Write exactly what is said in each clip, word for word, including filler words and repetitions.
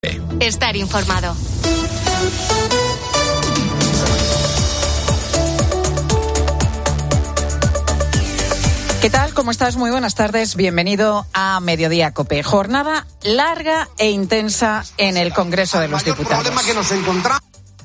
Estar informado. ¿Qué tal? ¿Cómo estás? Muy buenas tardes. Bienvenido a Mediodía COPE. Jornada larga e intensa en el Congreso de los Diputados. El problema que nos encontramos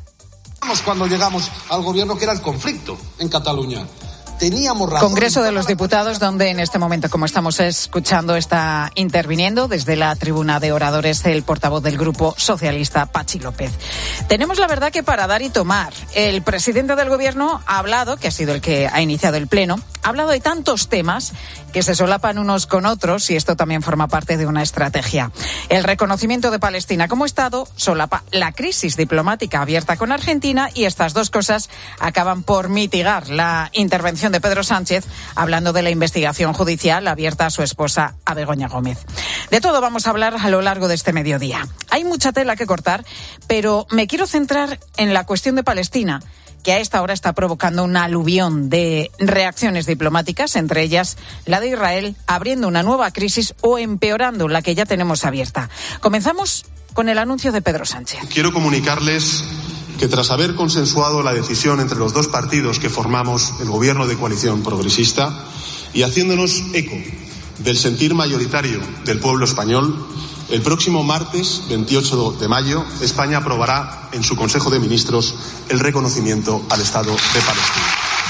cuando llegamos al gobierno, que era el conflicto en Cataluña. Teníamos razón. Congreso de los Diputados, donde en este momento, como estamos escuchando, está interviniendo desde la tribuna de oradores el portavoz del Grupo Socialista, Patxi López. Tenemos la verdad que para dar y tomar. El presidente del Gobierno ha hablado, que ha sido el que ha iniciado el pleno, ha hablado de tantos temas que se solapan unos con otros y esto también forma parte de una estrategia. El reconocimiento de Palestina como Estado solapa la crisis diplomática abierta con Argentina y estas dos cosas acaban por mitigar la intervención de Pedro Sánchez hablando de la investigación judicial abierta a su esposa, a Begoña Gómez. De todo vamos a hablar a lo largo de este mediodía. Hay mucha tela que cortar, pero me quiero centrar en la cuestión de Palestina, que a esta hora está provocando una aluvión de reacciones diplomáticas, entre ellas la de Israel, abriendo una nueva crisis o empeorando la que ya tenemos abierta. Comenzamos con el anuncio de Pedro Sánchez. Quiero comunicarles que tras haber consensuado la decisión entre los dos partidos que formamos el Gobierno de coalición progresista y haciéndonos eco del sentir mayoritario del pueblo español, el próximo martes veintiocho de mayo España aprobará en su Consejo de Ministros el reconocimiento al Estado de Palestina.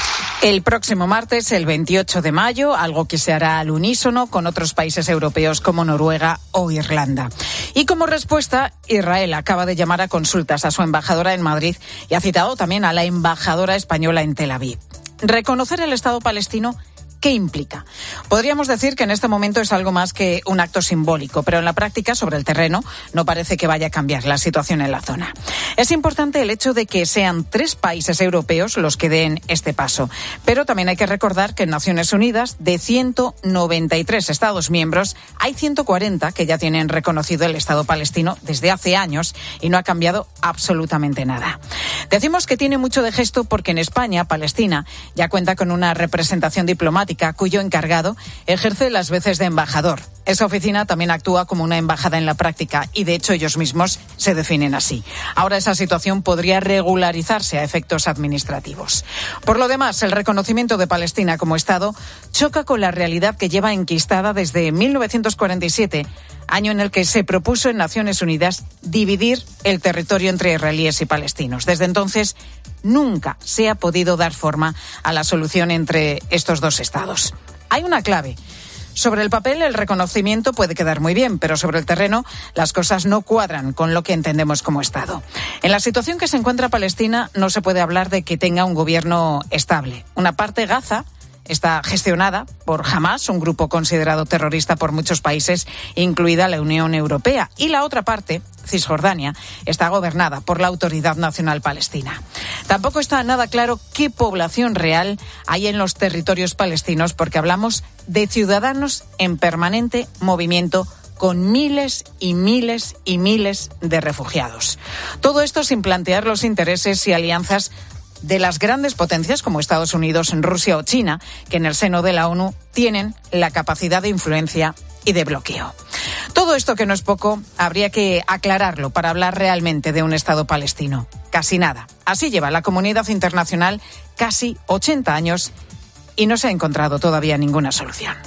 El próximo martes, el veintiocho de mayo, algo que se hará al unísono con otros países europeos como Noruega o Irlanda. Y como respuesta, Israel acaba de llamar a consultas a su embajadora en Madrid y ha citado también a la embajadora española en Tel Aviv. Reconocer el Estado palestino, ¿qué implica? Podríamos decir que en este momento es algo más que un acto simbólico, pero en la práctica, sobre el terreno, no parece que vaya a cambiar la situación en la zona. Es importante el hecho de que sean tres países europeos los que den este paso, pero también hay que recordar que en Naciones Unidas, de ciento noventa y tres Estados miembros, hay ciento cuarenta que ya tienen reconocido el Estado palestino desde hace años y no ha cambiado absolutamente nada. Decimos que tiene mucho de gesto porque en España, Palestina ya cuenta con una representación diplomática cuyo encargado ejerce las veces de embajador. Esa oficina también actúa como una embajada en la práctica y, de hecho, ellos mismos se definen así. Ahora esa situación podría regularizarse a efectos administrativos. Por lo demás, el reconocimiento de Palestina como Estado choca con la realidad que lleva enquistada desde mil novecientos cuarenta y siete, año en el que se propuso en Naciones Unidas dividir el territorio entre israelíes y palestinos. Desde entonces, nunca se ha podido dar forma a la solución entre estos dos estados. Hay una clave. Sobre el papel, el reconocimiento puede quedar muy bien, pero sobre el terreno las cosas no cuadran con lo que entendemos como Estado. En la situación que se encuentra Palestina no se puede hablar de que tenga un gobierno estable. Una parte, Gaza, está gestionada por Hamás, un grupo considerado terrorista por muchos países, incluida la Unión Europea. Y la otra parte, Cisjordania, está gobernada por la Autoridad Nacional Palestina. Tampoco está nada claro qué población real hay en los territorios palestinos, porque hablamos de ciudadanos en permanente movimiento con miles y miles y miles de refugiados. Todo esto sin plantear los intereses y alianzas de las grandes potencias como Estados Unidos, Rusia o China, que en el seno de la ONU tienen la capacidad de influencia y de bloqueo. Todo esto, que no es poco, habría que aclararlo para hablar realmente de un Estado palestino. Casi nada. Así lleva la comunidad internacional casi ochenta años y no se ha encontrado todavía ninguna solución.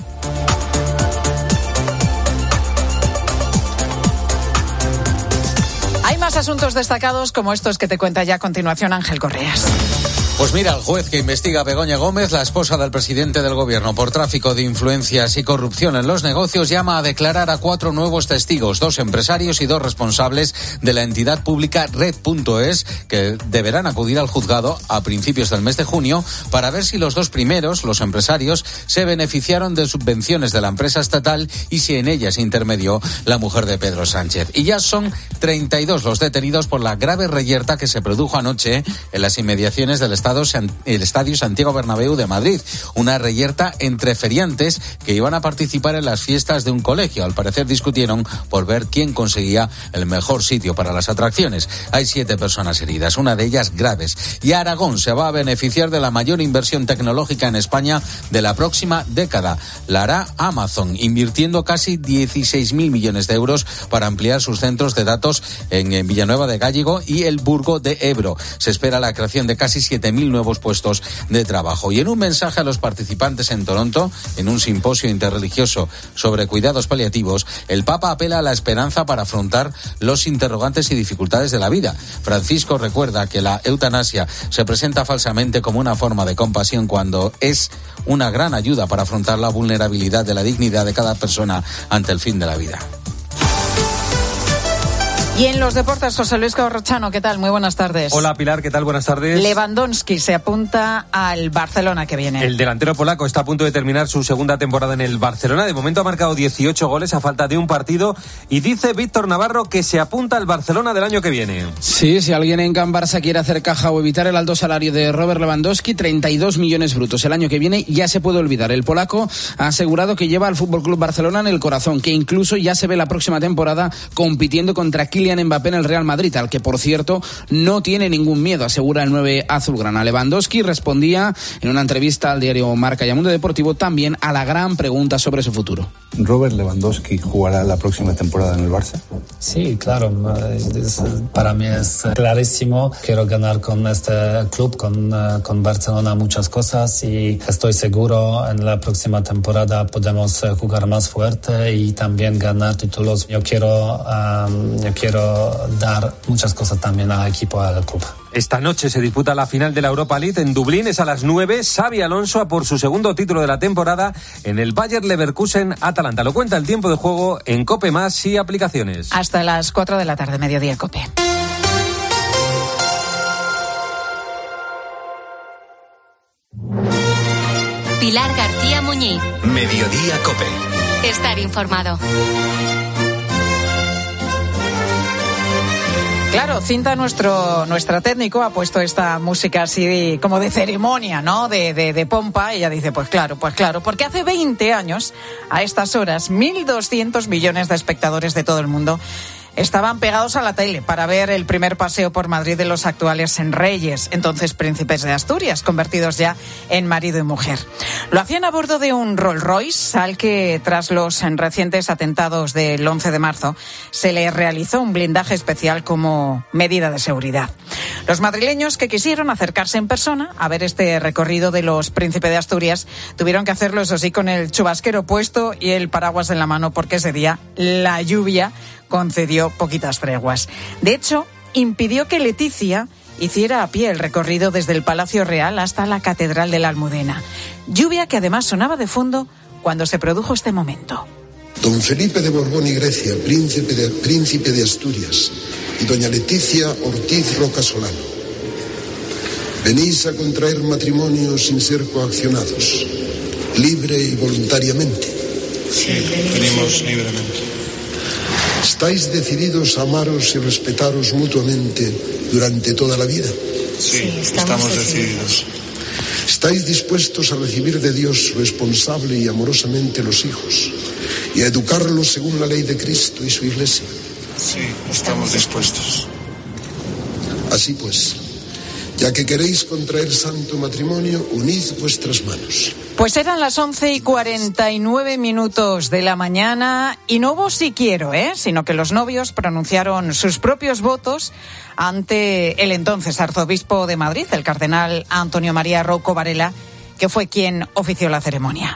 Hay más asuntos destacados como estos que te cuenta ya a continuación Ángel Correas. Pues mira, el juez que investiga a Begoña Gómez, la esposa del presidente del gobierno, por tráfico de influencias y corrupción en los negocios, llama a declarar a cuatro nuevos testigos, dos empresarios y dos responsables de la entidad pública Red punto es, que deberán acudir al juzgado a principios del mes de junio para ver si los dos primeros, los empresarios, se beneficiaron de subvenciones de la empresa estatal y si en ellas intermedió la mujer de Pedro Sánchez. Y ya son treinta y dos los detenidos por la grave reyerta que se produjo anoche en las inmediaciones del Estado estadio, el estadio Santiago Bernabéu de Madrid, una reyerta entre feriantes que iban a participar en las fiestas de un colegio. Al parecer discutieron por ver quién conseguía el mejor sitio para las atracciones. Hay siete personas heridas, una de ellas graves. Y Aragón se va a beneficiar de la mayor inversión tecnológica en España de la próxima década. La hará Amazon, invirtiendo casi dieciséis mil millones de euros para ampliar sus centros de datos en, en Villanueva de Gállego y el Burgo de Ebro. Se espera la creación de casi siete mil nuevos puestos de trabajo. Y en un mensaje a los participantes en Toronto, en un simposio interreligioso sobre cuidados paliativos, el Papa apela a la esperanza para afrontar los interrogantes y dificultades de la vida. Francisco recuerda que la eutanasia se presenta falsamente como una forma de compasión cuando es una gran ayuda para afrontar la vulnerabilidad de la dignidad de cada persona ante el fin de la vida. Y en los deportes, José Luis Corrochano, ¿qué tal? Muy buenas tardes. Hola Pilar, ¿qué tal? Buenas tardes. Lewandowski se apunta al Barcelona que viene. El delantero polaco está a punto de terminar su segunda temporada en el Barcelona. De momento ha marcado dieciocho goles a falta de un partido y dice Víctor Navarro que se apunta al Barcelona del año que viene. Sí, si alguien en Can Barça quiere hacer caja o evitar el alto salario de Robert Lewandowski, treinta y dos millones brutos el año que viene, ya se puede olvidar. El polaco ha asegurado que lleva al F C Barcelona en el corazón, que incluso ya se ve la próxima temporada compitiendo contra Kylian Mbappé en el Real Madrid, al que por cierto no tiene ningún miedo, asegura el nueve azulgrana. Lewandowski respondía en una entrevista al diario Marca y a Mundo Deportivo también a la gran pregunta sobre su futuro. ¿Robert Lewandowski jugará la próxima temporada en el Barça? Sí, claro, para mí es clarísimo. Quiero ganar con este club, con, con Barcelona, muchas cosas y estoy seguro en la próxima temporada podemos jugar más fuerte y también ganar títulos. Yo quiero, um, yo quiero dar muchas cosas también al equipo, al club. Esta noche se disputa la final de la Europa League en Dublín, es a las nueve. Xabi Alonso a por su segundo título de la temporada en el Bayer Leverkusen Atalanta. Lo cuenta el tiempo de juego en COPE Más y aplicaciones. Hasta las cuatro de la tarde, mediodía COPE. Pilar García Muñiz. Mediodía COPE. Estar informado. Claro, Cinta, nuestro nuestra técnico, ha puesto esta música así como de ceremonia, ¿no? De, de, de pompa. Ella dice, pues claro, pues claro, porque hace veinte años, a estas horas, mil doscientos millones de espectadores de todo el mundo estaban pegados a la tele para ver el primer paseo por Madrid de los actuales reyes, entonces príncipes de Asturias, convertidos ya en marido y mujer. Lo hacían a bordo de un Rolls Royce, al que tras los recientes atentados del once de marzo se le realizó un blindaje especial como medida de seguridad. Los madrileños que quisieron acercarse en persona a ver este recorrido de los príncipes de Asturias tuvieron que hacerlo, eso sí, con el chubasquero puesto y el paraguas en la mano, porque ese día la lluvia concedió poquitas treguas. De hecho, impidió que Leticia hiciera a pie el recorrido desde el Palacio Real hasta la Catedral de la Almudena. Lluvia que además sonaba de fondo cuando se produjo este momento. Don Felipe de Borbón y Grecia, príncipe de, príncipe de Asturias, y doña Leticia Ortiz Roca Solano, venís a contraer matrimonio sin ser coaccionados, libre y voluntariamente. Sí, venimos libremente. ¿Estáis decididos a amaros y respetaros mutuamente durante toda la vida? Sí, sí, estamos, estamos decididos. ¿Estáis dispuestos a recibir de Dios responsable y amorosamente los hijos y a educarlos según la ley de Cristo y su Iglesia? Sí, estamos dispuestos. Así pues, ya que queréis contraer santo matrimonio, unid vuestras manos. Pues eran las once y cuarenta y nueve minutos de la mañana y no hubo si quiero, ¿eh? sino que los novios pronunciaron sus propios votos ante el entonces arzobispo de Madrid, el cardenal Antonio María Rouco Varela, que fue quien ofició la ceremonia.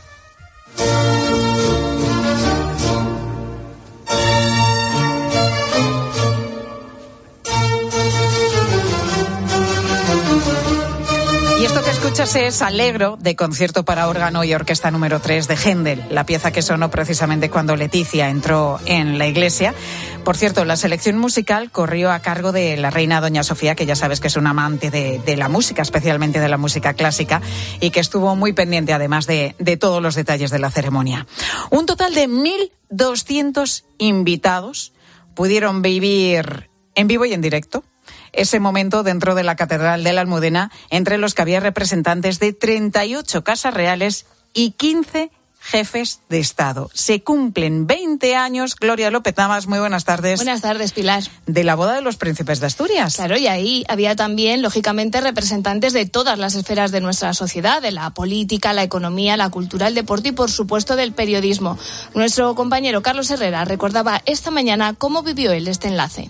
Y esto que escuchas es Allegro, de concierto para órgano y orquesta número tres de Händel, la pieza que sonó precisamente cuando Leticia entró en la iglesia. Por cierto, la selección musical corrió a cargo de la reina doña Sofía, que ya sabes que es una amante de, de la música, especialmente de la música clásica, y que estuvo muy pendiente además de, de todos los detalles de la ceremonia. Un total de mil doscientos invitados pudieron vivir en vivo y en directo ese momento dentro de la Catedral de la Almudena, entre los que había representantes de treinta y ocho casas reales y quince jefes de Estado. Se cumplen veinte años, Gloria López Navas, muy buenas tardes. Buenas tardes, Pilar. De la boda de los príncipes de Asturias. Claro, y ahí había también, lógicamente, representantes de todas las esferas de nuestra sociedad, de la política, la economía, la cultura, el deporte y, por supuesto, del periodismo. Nuestro compañero Carlos Herrera recordaba esta mañana cómo vivió él este enlace.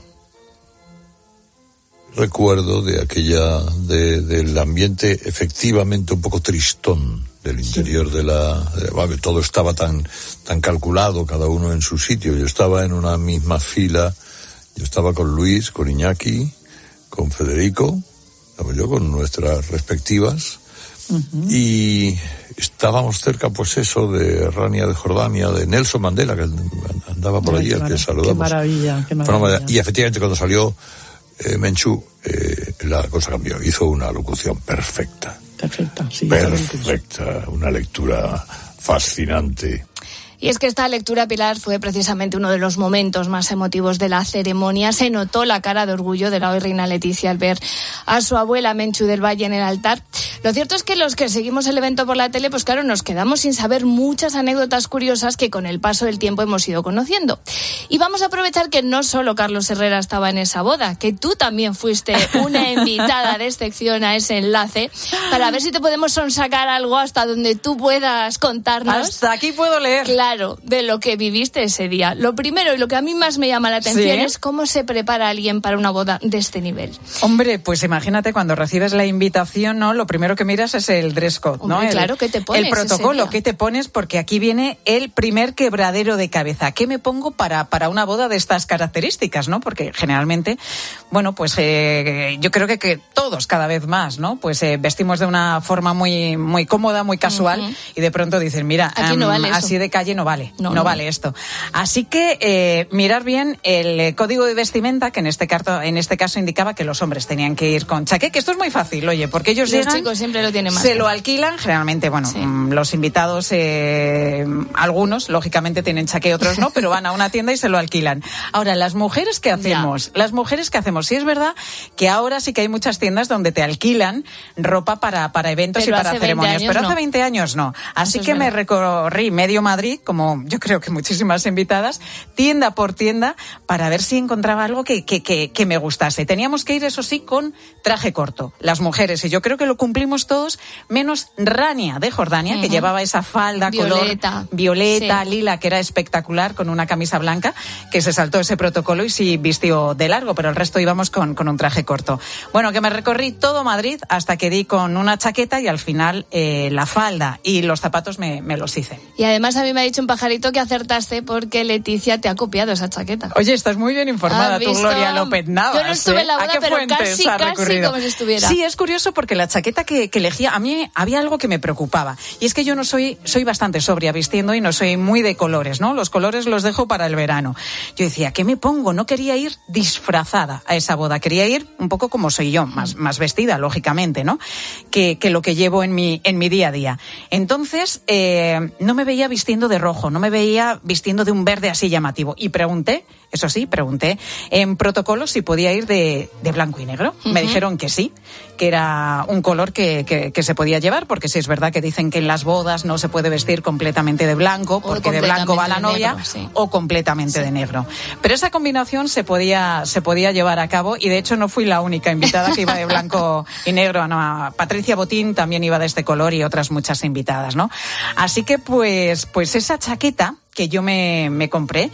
Recuerdo de aquella, de, del ambiente efectivamente un poco tristón del interior de la, de, bueno, todo estaba tan, tan calculado, cada uno en su sitio. Yo estaba en una misma fila, yo estaba con Luis, con Iñaki, con Federico, estaba yo con nuestras respectivas, uh-huh. Y estábamos cerca, pues eso, de Rania de Jordania, de Nelson Mandela, que andaba por allí, al que saludamos. Qué maravilla, qué maravilla. Y efectivamente cuando salió eh, Menchú, eh, la cosa cambió, hizo una locución perfecta. Perfecta, sí. Perfecta, una lectura fascinante. Y es que esta lectura, Pilar, fue precisamente uno de los momentos más emotivos de la ceremonia. Se notó la cara de orgullo de la hoy reina Leticia al ver a su abuela Menchú del Valle en el altar. Lo cierto es que los que seguimos el evento por la tele, pues claro, nos quedamos sin saber muchas anécdotas curiosas que con el paso del tiempo hemos ido conociendo. Y vamos a aprovechar que no solo Carlos Herrera estaba en esa boda, que tú también fuiste una invitada de excepción a ese enlace, para ver si te podemos sonsacar algo hasta donde tú puedas contarnos. Hasta aquí puedo leer. Claro. De lo que viviste ese día. Lo primero y lo que a mí más me llama la atención, ¿sí?, es cómo se prepara alguien para una boda de este nivel. Hombre, pues imagínate cuando recibes la invitación, ¿no? Lo primero que miras es el dress code, ¿no? Hombre, el, claro, ¿qué te pones? El protocolo, ¿qué te pones? Porque aquí viene el primer quebradero de cabeza. ¿Qué me pongo para, para una boda de estas características, no? Porque generalmente, bueno, pues eh, yo creo que, que todos cada vez más, ¿no? Pues eh, vestimos de una forma muy, muy cómoda, muy casual, uh-huh. Y de pronto dices, mira, aquí no vale um, así de calle no vale, no, no, no vale esto. Así que eh, mirar bien el código de vestimenta, que en este caso, en este caso indicaba que los hombres tenían que ir con chaqué, que esto es muy fácil, oye, porque ellos los llegan, chicos siempre lo tienen más se fácil. Lo alquilan, generalmente, bueno, sí. Los invitados, eh, algunos, lógicamente tienen chaqué, otros no, pero van a una tienda y se lo alquilan. Ahora, las mujeres, ¿qué hacemos? Ya. Las mujeres, ¿qué hacemos? Sí es verdad que ahora sí que hay muchas tiendas donde te alquilan ropa para, para eventos pero y para ceremonias, pero no. hace veinte años no. Así Eso que me recorrí medio Madrid, como yo creo que muchísimas invitadas, tienda por tienda, para ver si encontraba algo que, que, que, que me gustase. Teníamos que ir, eso sí, con traje corto, las mujeres, y yo creo que lo cumplimos todos, menos Rania de Jordania, uh-huh. que llevaba esa falda violeta. color violeta, sí. lila, que era espectacular, con una camisa blanca, que se saltó ese protocolo y sí vistió de largo, pero el resto íbamos con, con un traje corto. Bueno, que me recorrí todo Madrid hasta que di con una chaqueta y al final eh, la falda y los zapatos me, me los hice. Y además a mí me ha dicho un pajarito que acertaste porque Leticia te ha copiado esa chaqueta. Oye, estás muy bien informada tú, Gloria López Navas. Yo no estuve en la boda, ¿eh? pero casi, casi como si estuviera. Sí, es curioso porque la chaqueta que, que elegía, a mí había algo que me preocupaba. Y es que yo no soy, soy bastante sobria vistiendo y no soy muy de colores, ¿no? Los colores los dejo para el verano. Yo decía, ¿qué me pongo? No quería ir disfrazada a esa boda. Quería ir un poco como soy yo, más, más vestida, lógicamente, ¿no? Que, que lo que llevo en mi, en mi día a día. Entonces, eh, no me veía vistiendo de rojo, no me veía vistiendo de un verde así llamativo. Y pregunté, eso sí, pregunté en protocolo si podía ir de, de blanco y negro. Uh-huh. Me dijeron que sí, que era un color que, que, que se podía llevar, porque sí es verdad que dicen que en las bodas no se puede vestir completamente de blanco, porque de blanco va la novia, negro, sí. o completamente sí. de negro. Pero esa combinación se podía, se podía llevar a cabo, y de hecho no fui la única invitada que iba de blanco y negro. No, Patricia Botín también iba de este color y otras muchas invitadas, ¿no? Así que pues, pues esa chaqueta que yo me, me compré,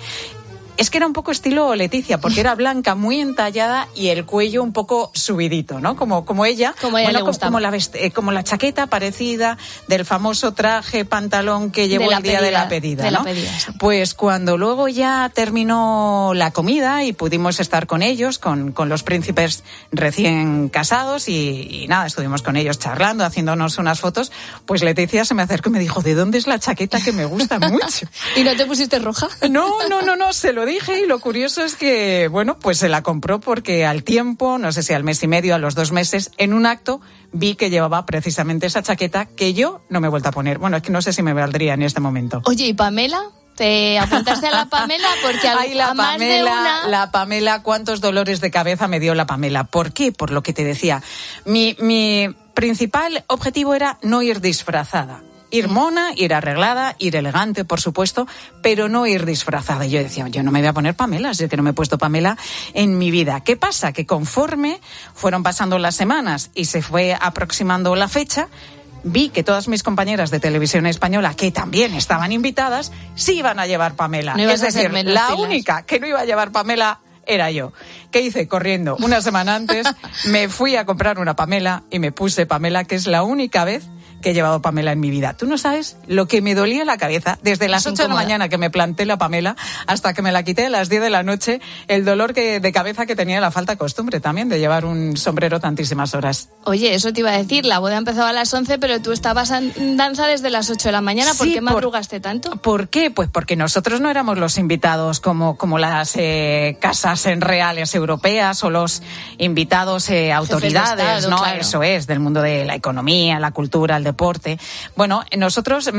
es que era un poco estilo Leticia, porque era blanca, muy entallada y el cuello un poco subidito, ¿no? Como, como ella, como, ella bueno, le gustaba. como, la vest- como la chaqueta parecida del famoso traje, pantalón que llevó el día pedida, de la pedida, de ¿no? La pedida, sí. Pues cuando luego ya terminó la comida y pudimos estar con ellos, con, con los príncipes recién casados, y, y nada, estuvimos con ellos charlando, haciéndonos unas fotos, pues Leticia se me acercó y me dijo, ¿de dónde es la chaqueta que me gusta mucho? ¿Y no te pusiste roja? No, no, no, no, se lo dije, y lo curioso es que, bueno, pues se la compró porque al tiempo, no sé si al mes y medio, a los dos meses, en un acto vi que llevaba precisamente esa chaqueta que yo no me he vuelto a poner. Bueno, es que no sé si me valdría en este momento. Oye, ¿y Pamela? ¿Te apuntaste a la Pamela? Porque a, Ay, la a más Pamela, de una... la Pamela, cuántos dolores de cabeza me dio la Pamela. ¿Por qué? Por lo que te decía. Mi, mi principal objetivo era no ir disfrazada. Ir mona, ir arreglada, ir elegante, por supuesto, pero no ir disfrazada. Y yo decía, yo no me voy a poner Pamela, es que no me he puesto Pamela en mi vida. ¿Qué pasa? Que conforme fueron pasando las semanas y se fue aproximando la fecha, vi que todas mis compañeras de televisión española, que también estaban invitadas, sí iban a llevar Pamela. No es decir, la pilas. única que no iba a llevar Pamela era yo. ¿Qué hice? Corriendo una semana antes, me fui a comprar una Pamela y me puse Pamela, que es la única vez que he llevado Pamela en mi vida. Tú no sabes lo que me dolía la cabeza desde las ocho de la mañana que me planté la Pamela hasta que me la quité a las diez de la noche, el dolor que, de cabeza que tenía, la falta de costumbre también de llevar un sombrero tantísimas horas. Oye, eso te iba a decir, la boda empezaba a las once, pero tú estabas en danza desde las ocho de la mañana. ¿Por sí, qué madrugaste por, tanto? ¿Por qué? Pues porque nosotros no éramos los invitados como, como las eh, casas en reales europeas o los invitados eh, autoridades, Estado, ¿no? Claro. Eso es, del mundo de la economía, la cultura, el deporte. Bueno, nosotros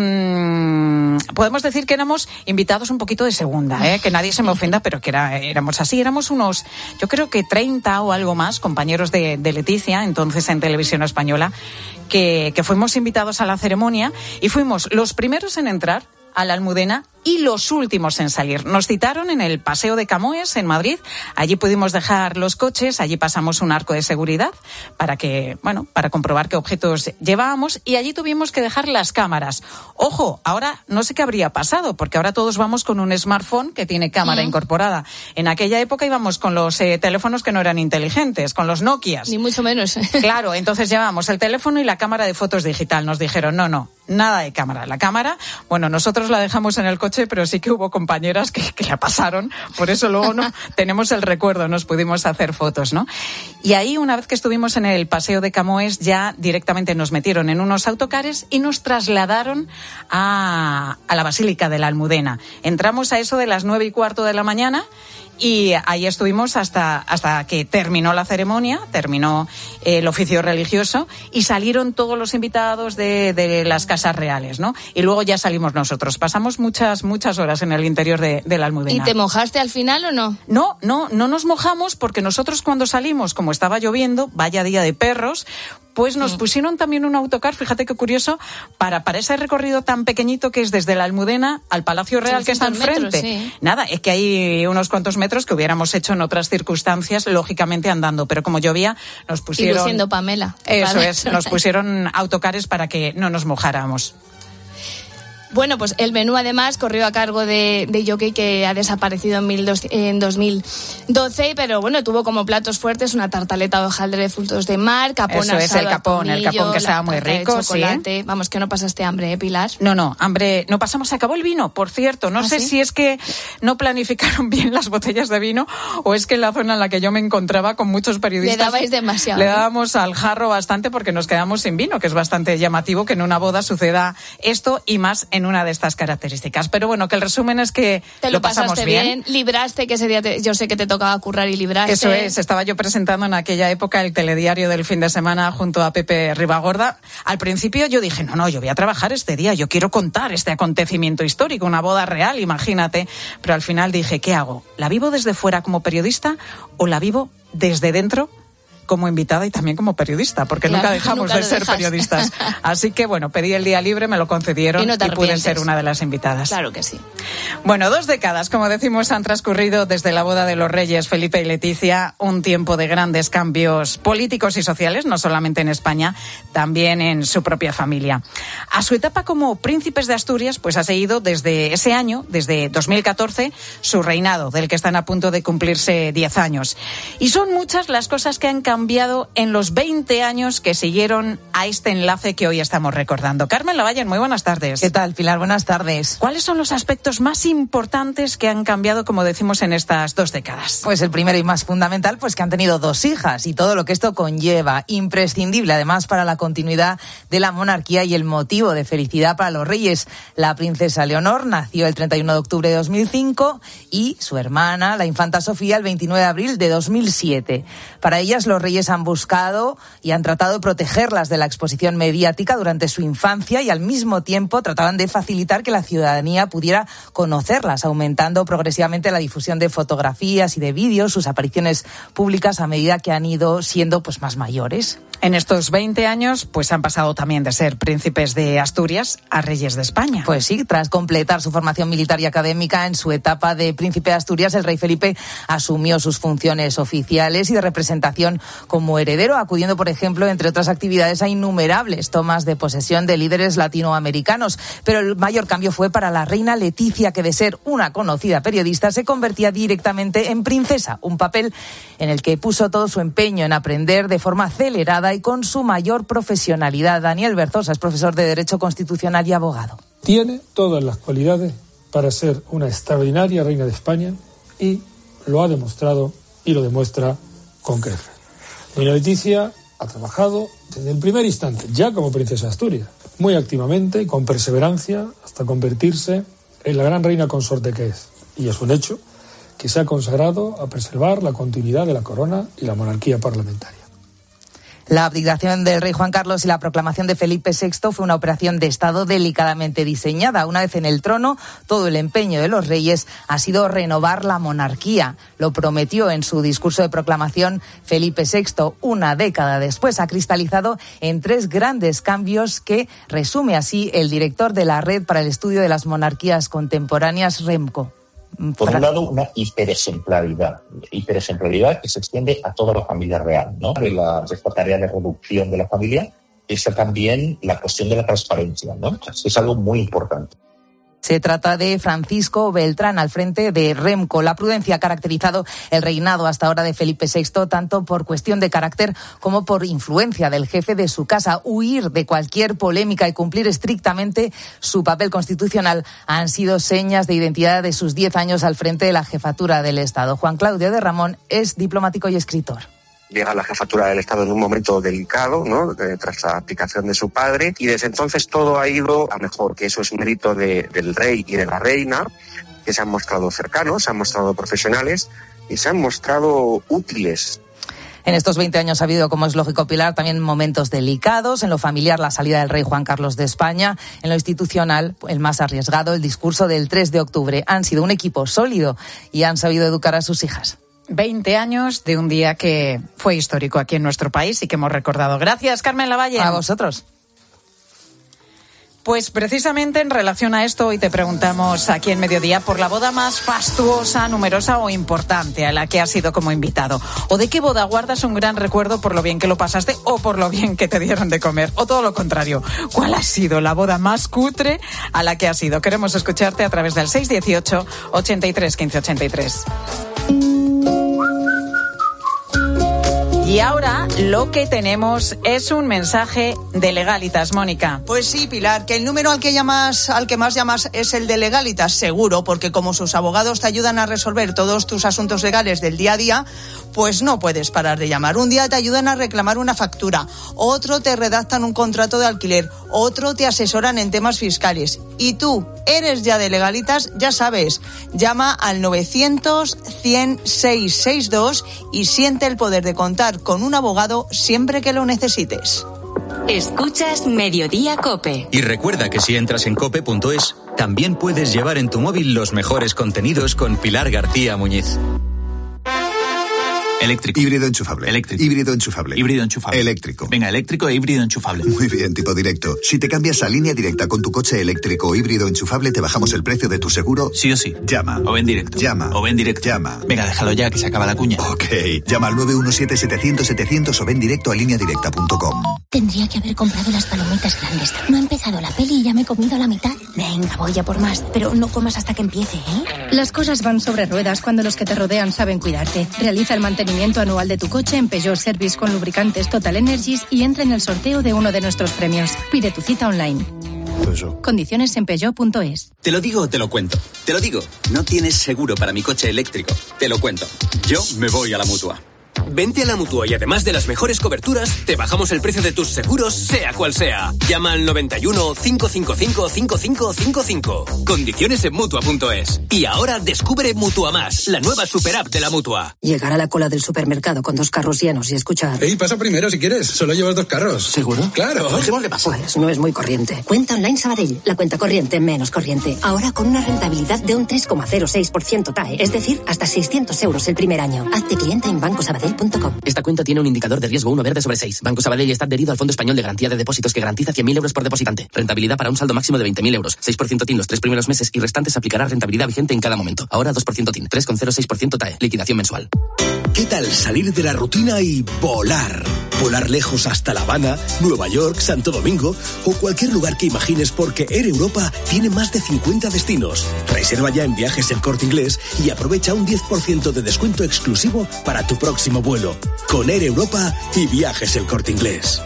mmm, podemos decir que éramos invitados un poquito de segunda, ¿eh? Que nadie se me ofenda, pero que era, éramos así. Éramos unos, yo creo que treinta o algo más, compañeros de, de Leticia, entonces en Televisión Española, que, que fuimos invitados a la ceremonia y fuimos los primeros en entrar a la Almudena y los últimos en salir. Nos citaron en el Paseo de Camões, en Madrid. Allí pudimos dejar los coches, allí pasamos un arco de seguridad para que, bueno, para comprobar qué objetos llevábamos, y allí tuvimos que dejar las cámaras. Ojo, ahora no sé qué habría pasado, porque ahora todos vamos con un smartphone que tiene cámara mm. incorporada. En aquella época íbamos con los eh, teléfonos que no eran inteligentes, con los Nokias. Ni mucho menos. Claro, entonces llevábamos el teléfono y la cámara de fotos digital. Nos dijeron, no, no, nada de cámara. La cámara, bueno, nosotros la dejamos en el coche, pero sí que hubo compañeras que, que la pasaron, por eso luego no tenemos el recuerdo, nos pudimos hacer fotos, ¿no? Y ahí, una vez que estuvimos en el Paseo de Camões, ya directamente nos metieron en unos autocares y nos trasladaron a, a la Basílica de la Almudena. Entramos a eso de las nueve y cuarto de la mañana y ahí estuvimos hasta, hasta que terminó la ceremonia, terminó el oficio religioso y salieron todos los invitados de, de las casas reales, ¿no? Y luego ya salimos nosotros. Pasamos muchas, muchas horas en el interior de, de la Almudena. ¿Y te mojaste al final o no? No, no, no nos mojamos porque nosotros cuando salimos, como estaba lloviendo, vaya día de perros, pues nos pusieron también un autocar, fíjate qué curioso, para, para ese recorrido tan pequeñito que es desde la Almudena al Palacio Real, que está enfrente. Metros, sí. Nada, es que hay unos cuantos metros que hubiéramos hecho en otras circunstancias, lógicamente andando, pero como llovía, nos pusieron... Y luciendo Pamela. Eso vale. es, nos pusieron autocares para que no nos mojáramos. Bueno, pues el menú además corrió a cargo de, de Jockey, que ha desaparecido en, mil dos, en dos mil doce, pero bueno, tuvo como platos fuertes una tartaleta de hojaldre de frutos de mar, capón Eso es, el capón, tomillo, el capón que estaba muy rico, sí. Vamos, que no pasaste hambre, ¿eh, Pilar? No, no, hambre, no pasamos, se acabó el vino, por cierto, no ¿Ah, sé sí? si es que no planificaron bien las botellas de vino o es que en la zona en la que yo me encontraba con muchos periodistas... Le dabais demasiado. Le dábamos al jarro bastante porque nos quedamos sin vino, que es bastante llamativo que en una boda suceda esto y más en una de estas características. Pero bueno, que el resumen es que te lo, lo pasamos pasaste bien. bien. Libraste, que ese día te, yo sé que te tocaba currar y libraste. Eso es, estaba yo presentando en aquella época el telediario del fin de semana junto a Pepe Ribagorda. Al principio yo dije, no, no, yo voy a trabajar este día, yo quiero contar este acontecimiento histórico, una boda real, imagínate. Pero al final dije, ¿qué hago? ¿La vivo desde fuera como periodista o la vivo desde dentro como invitada y también como periodista? Porque claro, nunca dejamos nunca de ser dejas. periodistas. Así que bueno, pedí el día libre, me lo concedieron y, no y pude ser una de las invitadas. Claro que sí. Bueno, dos décadas, como decimos, han transcurrido desde la boda de los reyes Felipe y Leticia, un tiempo de grandes cambios políticos y sociales, no solamente en España, también en su propia familia. A su etapa como príncipes de Asturias, pues ha seguido desde ese año, desde dos mil catorce, su reinado, del que están a punto de cumplirse diez años. Y son muchas las cosas que han cambiado cambiado en los veinte años que siguieron a este enlace que hoy estamos recordando. Carmen Lavalle, muy buenas tardes. ¿Qué tal, Pilar? Buenas tardes. ¿Cuáles son los aspectos más importantes que han cambiado, como decimos, en estas dos décadas? Pues el primero y más fundamental, pues que han tenido dos hijas y todo lo que esto conlleva. Imprescindible, además, para la continuidad de la monarquía y el motivo de felicidad para los reyes. La princesa Leonor nació el treinta y uno de octubre de dos mil cinco y su hermana, la infanta Sofía, el veintinueve de abril de dos mil siete. Para ellas, los reyes reyes han buscado y han tratado de protegerlas de la exposición mediática durante su infancia y al mismo tiempo trataban de facilitar que la ciudadanía pudiera conocerlas, aumentando progresivamente la difusión de fotografías y de vídeos, sus apariciones públicas a medida que han ido siendo pues más mayores. En estos veinte años, pues han pasado también de ser príncipes de Asturias a reyes de España. Pues sí, tras completar su formación militar y académica en su etapa de príncipe de Asturias, el rey Felipe asumió sus funciones oficiales y de representación como heredero, acudiendo, por ejemplo, entre otras actividades, a innumerables tomas de posesión de líderes latinoamericanos. Pero el mayor cambio fue para la reina Leticia, que de ser una conocida periodista se convertía directamente en princesa, un papel en el que puso todo su empeño en aprender de forma acelerada y con su mayor profesionalidad. Daniel Berzosa es profesor de Derecho Constitucional y abogado. Tiene todas las cualidades para ser una extraordinaria reina de España y lo ha demostrado y lo demuestra con creces. Doña Leticia ha trabajado desde el primer instante, ya como princesa de Asturias, muy activamente y con perseverancia hasta convertirse en la gran reina consorte que es. Y es un hecho que se ha consagrado a preservar la continuidad de la corona y la monarquía parlamentaria. La abdicación del rey Juan Carlos y la proclamación de Felipe sexto fue una operación de Estado delicadamente diseñada. Una vez en el trono, todo el empeño de los reyes ha sido renovar la monarquía. Lo prometió en su discurso de proclamación Felipe sexto. Una década después ha cristalizado en tres grandes cambios que resume así el director de la Red para el Estudio de las Monarquías Contemporáneas, REMCO. Por un lado, una hiperejemplaridad, hiperejemplaridad que se extiende a toda la familia real, ¿no? De, la, de esta tarea de reducción de la familia, está también la cuestión de la transparencia, ¿no? O sea, es algo muy importante. Se trata de Francisco Beltrán al frente de REMCO. La prudencia ha caracterizado el reinado hasta ahora de Felipe sexto, tanto por cuestión de carácter como por influencia del jefe de su casa. Huir de cualquier polémica y cumplir estrictamente su papel constitucional han sido señas de identidad de sus diez años al frente de la jefatura del Estado. Juan Claudio de Ramón es diplomático y escritor. Llega a la jefatura del Estado en un momento delicado, ¿no? De, tras la abdicación de su padre, y desde entonces todo ha ido a mejor, que eso es mérito de, del rey y de la reina, que se han mostrado cercanos, se han mostrado profesionales y se han mostrado útiles. En estos veinte años ha habido, como es lógico, Pilar, también momentos delicados. En lo familiar, la salida del rey Juan Carlos de España. En lo institucional, el más arriesgado, el discurso del tres de octubre. Han sido un equipo sólido y han sabido educar a sus hijas. veinte años de un día que fue histórico aquí en nuestro país y que hemos recordado. Gracias, Carmen Lavalle. A vosotros. Pues precisamente en relación a esto, hoy te preguntamos aquí en Mediodía por la boda más fastuosa, numerosa o importante a la que has ido como invitado. ¿O de qué boda guardas un gran recuerdo por lo bien que lo pasaste o por lo bien que te dieron de comer? O todo lo contrario, ¿cuál ha sido la boda más cutre a la que has ido? Queremos escucharte a través del seis dieciocho, ochenta y tres, quince ochenta y tres. Y ahora lo que tenemos es un mensaje de Legalitas, Mónica. Pues sí, Pilar, que el número al que llamas, al que más llamas es el de Legalitas, seguro, porque como sus abogados te ayudan a resolver todos tus asuntos legales del día a día, pues no puedes parar de llamar. Un día te ayudan a reclamar una factura, otro te redactan un contrato de alquiler, otro te asesoran en temas fiscales. Y tú, eres ya de Legalitas, ya sabes, llama al novecientos, cien, seiscientos sesenta y dos y siente el poder de contar con un abogado siempre que lo necesites. Escuchas Mediodía COPE. Y recuerda que si entras en cope punto es, también puedes llevar en tu móvil los mejores contenidos con Pilar García Muñiz. Eléctrico. Híbrido enchufable. Eléctrico. Híbrido enchufable. Híbrido enchufable. Eléctrico. Venga, eléctrico e híbrido enchufable. Muy bien, tipo directo. Si te cambias a línea directa con tu coche eléctrico o híbrido enchufable, te bajamos el precio de tu seguro. Sí o sí. Llama. O ven directo. Llama. O ven directo. Llama. Venga, déjalo ya, que se acaba la cuña. Ok. Llama al nueve uno siete, setecientos, setecientos o ven directo a línea directa punto com. Tendría que haber comprado las palomitas grandes. No ha empezado la peli y ya me he comido la mitad. Venga, voy a por más. Pero no comas hasta que empiece, ¿eh? Las cosas van sobre ruedas cuando los que te rodean saben cuidarte. Realiza el mantenimiento anual de tu coche en Peugeot Service con lubricantes Total Energies y entra en el sorteo de uno de nuestros premios. Pide tu cita online. Peugeot. Condiciones en Peugeot punto es. Te lo digo o te lo cuento. Te lo digo. No tienes seguro para mi coche eléctrico. Te lo cuento. Yo me voy a la Mutua. Vente a la Mutua y además de las mejores coberturas, te bajamos el precio de tus seguros, sea cual sea. Llama al noventa y uno, cinco cinco cinco, cinco cinco cinco cinco. Condiciones en Mutua punto es. Y ahora descubre Mutua Más, la nueva super app de la Mutua. Llegar a la cola del supermercado con dos carros llenos y escuchar... Ey, pasa primero si quieres, solo llevas dos carros. ¿Seguro? Claro. Dejemos de pasar. Pues no es muy corriente. Cuenta Online Sabadell, la cuenta corriente menos corriente. Ahora con una rentabilidad de un tres coma cero seis por ciento T A E, es decir, hasta seiscientos euros el primer año. Hazte cliente en banco sabadell punto com. Esta cuenta tiene un indicador de riesgo uno verde sobre seis. Banco Sabadell está adherido al Fondo Español de Garantía de Depósitos que garantiza cien mil euros por depositante. Rentabilidad para un saldo máximo de veinte mil euros. seis por ciento T I N los tres primeros meses y restantes aplicará rentabilidad vigente en cada momento. Ahora dos por ciento T I N, tres coma cero seis por ciento T A E. Liquidación mensual. ¿Qué tal salir de la rutina y volar? Volar lejos hasta La Habana, Nueva York, Santo Domingo o cualquier lugar que imagines, porque Air Europa tiene más de cincuenta destinos. Reserva ya en Viajes El Corte Inglés y aprovecha un diez por ciento de descuento exclusivo para tu próximo vuelo. Con Air Europa y Viajes El Corte Inglés.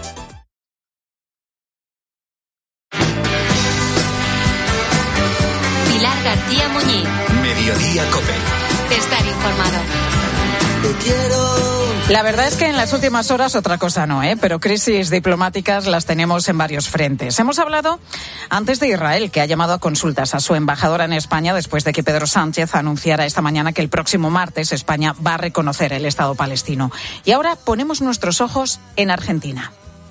Pilar García Muñiz. Mediodía COPE. Estar informado. Te quiero. La verdad es que en las últimas horas otra cosa no, ¿eh? Pero crisis diplomáticas las tenemos en varios frentes. Hemos hablado antes de Israel, que ha llamado a consultas a su embajadora en España después de que Pedro Sánchez anunciara esta mañana que el próximo martes España va a reconocer el Estado palestino. Y ahora ponemos nuestros ojos en Argentina.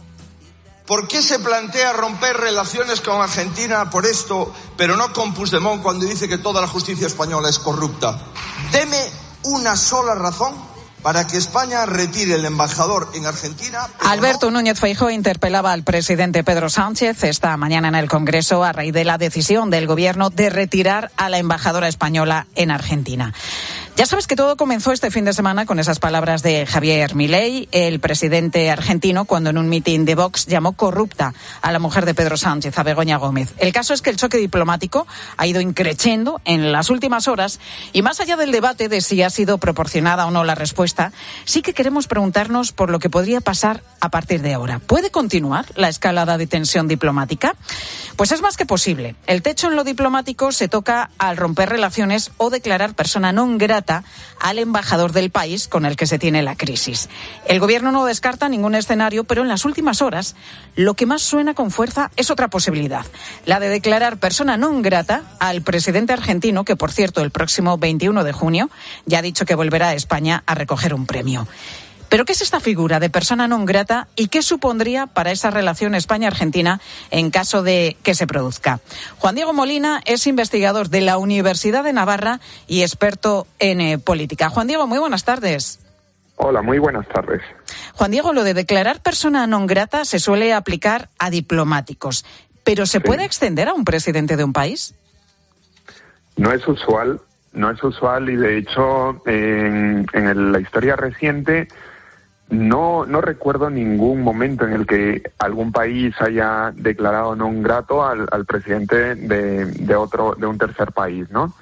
¿Por qué se plantea romper relaciones con Argentina por esto, pero no con Puigdemont cuando dice que toda la justicia española es corrupta? Deme una sola razón para que España retire el embajador en Argentina. Alberto Núñez Feijóo interpelaba al presidente Pedro Sánchez esta mañana en el Congreso a raíz de la decisión del Gobierno de retirar a la embajadora española en Argentina. Ya sabes que todo comenzó este fin de semana con esas palabras de Javier Milei, el presidente argentino, cuando en un mitin de Vox llamó corrupta a la mujer de Pedro Sánchez, a Begoña Gómez. El caso es que el choque diplomático ha ido increciendo en las últimas horas y más allá del debate de si ha sido proporcionada o no la respuesta, sí que queremos preguntarnos por lo que podría pasar a partir de ahora. ¿Puede continuar la escalada de tensión diplomática? Pues es más que posible. El techo en lo diplomático se toca al romper relaciones o declarar persona non grata al embajador del país con el que se tiene la crisis. El gobierno no descarta ningún escenario, pero en las últimas horas lo que más suena con fuerza es otra posibilidad, la de declarar persona non grata al presidente argentino, que por cierto el próximo veintiuno de junio ya ha dicho que volverá a España a recoger un premio. ¿Pero qué es esta figura de persona non grata y qué supondría para esa relación España-Argentina en caso de que se produzca? Juan Diego Molina es investigador de la Universidad de Navarra y experto en eh, política. Juan Diego, muy buenas tardes. Hola, muy buenas tardes. Juan Diego, lo de declarar persona non grata se suele aplicar a diplomáticos, pero ¿se sí. puede extender a un presidente de un país? No es usual, no es usual y de hecho en, en el, la historia reciente No, no recuerdo ningún momento en el que algún país haya declarado non grato al, al presidente de, de otro, de un tercer país, ¿no?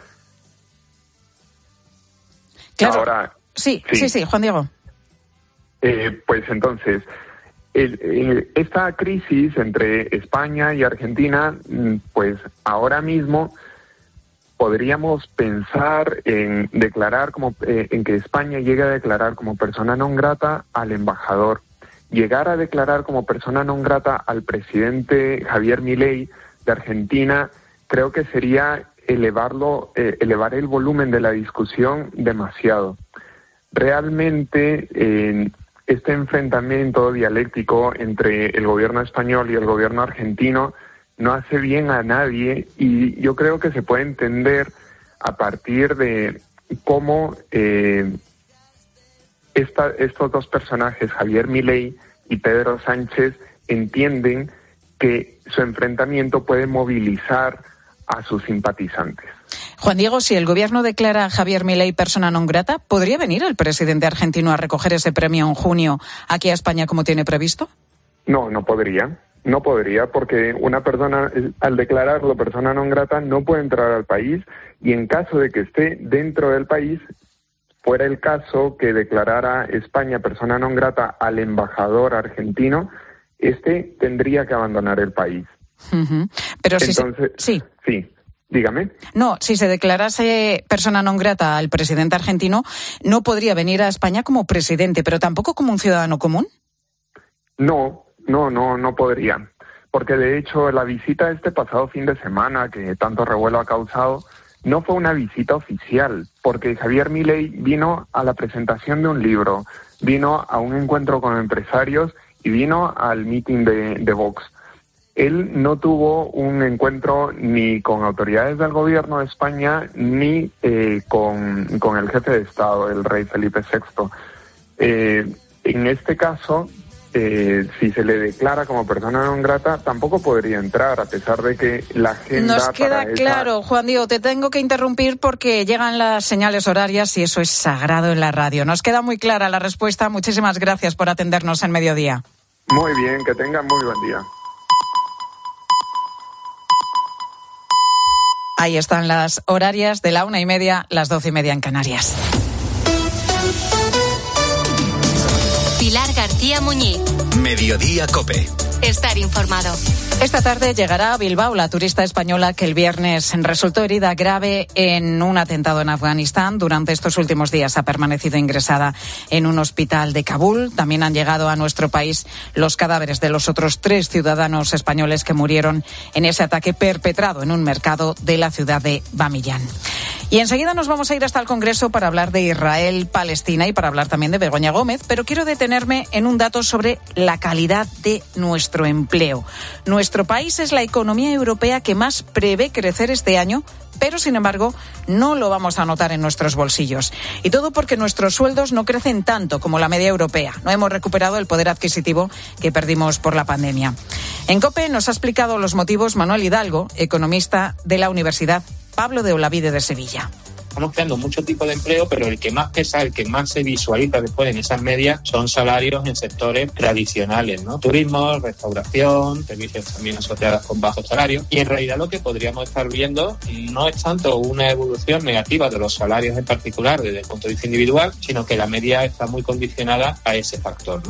Claro. Ahora, sí, sí, sí, sí, Juan Diego. Eh, pues entonces, el, el, esta crisis entre España y Argentina, pues ahora mismo podríamos pensar en declarar como eh, en que España llegue a declarar como persona non grata al embajador, llegar a declarar como persona non grata al presidente Javier Milei de Argentina. Creo que sería elevarlo, eh, elevar el volumen de la discusión demasiado. Realmente eh, este enfrentamiento dialéctico entre el gobierno español y el gobierno argentino no hace bien a nadie y yo creo que se puede entender a partir de cómo eh, esta, estos dos personajes, Javier Milei y Pedro Sánchez, entienden que su enfrentamiento puede movilizar a sus simpatizantes. Juan Diego, si el gobierno declara a Javier Milei persona non grata, ¿podría venir el presidente argentino a recoger ese premio en junio aquí a España como tiene previsto? No, no podría. No podría, porque una persona, al declararlo persona non grata, no puede entrar al país y en caso de que esté dentro del país, fuera el caso que declarara España persona non grata al embajador argentino, este tendría que abandonar el país. Uh-huh. Pero Entonces, si, sí. sí. Dígame. No, si se declarase persona non grata al presidente argentino, no podría venir a España como presidente, pero tampoco como un ciudadano común. No, no, no, no podría. Porque de hecho la visita este pasado fin de semana, que tanto revuelo ha causado, no fue una visita oficial, porque Javier Milei vino a la presentación de un libro, vino a un encuentro con empresarios y vino al meeting de, de Vox. Él no tuvo un encuentro ni con autoridades del gobierno de España ni eh, con, con el jefe de Estado, el rey Felipe sexto. Eh, en este caso, eh, si se le declara como persona non grata, tampoco podría entrar, a pesar de que la agenda... Nos queda para claro, esa... Juan Diego, te tengo que interrumpir porque llegan las señales horarias y eso es sagrado en la radio. Nos queda muy clara la respuesta. Muchísimas gracias por atendernos en Mediodía. Muy bien, que tengan muy buen día. Ahí están las horarias de la una y media, las doce y media en Canarias. Pilar García Muñiz. Mediodía COPE. Estar informado. Esta tarde llegará a Bilbao la turista española que el viernes resultó herida grave en un atentado en Afganistán. Durante estos últimos días ha permanecido ingresada en un hospital de Kabul. También han llegado a nuestro país los cadáveres de los otros tres ciudadanos españoles que murieron en ese ataque perpetrado en un mercado de la ciudad de Bamillán. Y enseguida nos vamos a ir hasta el Congreso para hablar de Israel, Palestina y para hablar también de Begoña Gómez, pero quiero detenerme en un dato sobre la calidad de nuestro empleo. Nuestro país es la economía europea que más prevé crecer este año, pero sin embargo no lo vamos a notar en nuestros bolsillos. Y todo porque nuestros sueldos no crecen tanto como la media europea. No hemos recuperado el poder adquisitivo que perdimos por la pandemia. En COPE nos ha explicado los motivos Manuel Hidalgo, economista de la Universidad Pablo de Olavide de Sevilla. Estamos creando mucho tipo de empleo, pero el que más pesa, el que más se visualiza después en esas medias son salarios en sectores tradicionales, ¿no? Turismo, restauración, servicios también asociados con bajos salarios. Y en realidad lo que podríamos estar viendo no es tanto una evolución negativa de los salarios en particular desde el punto de vista individual, sino que la media está muy condicionada a ese factor, ¿no?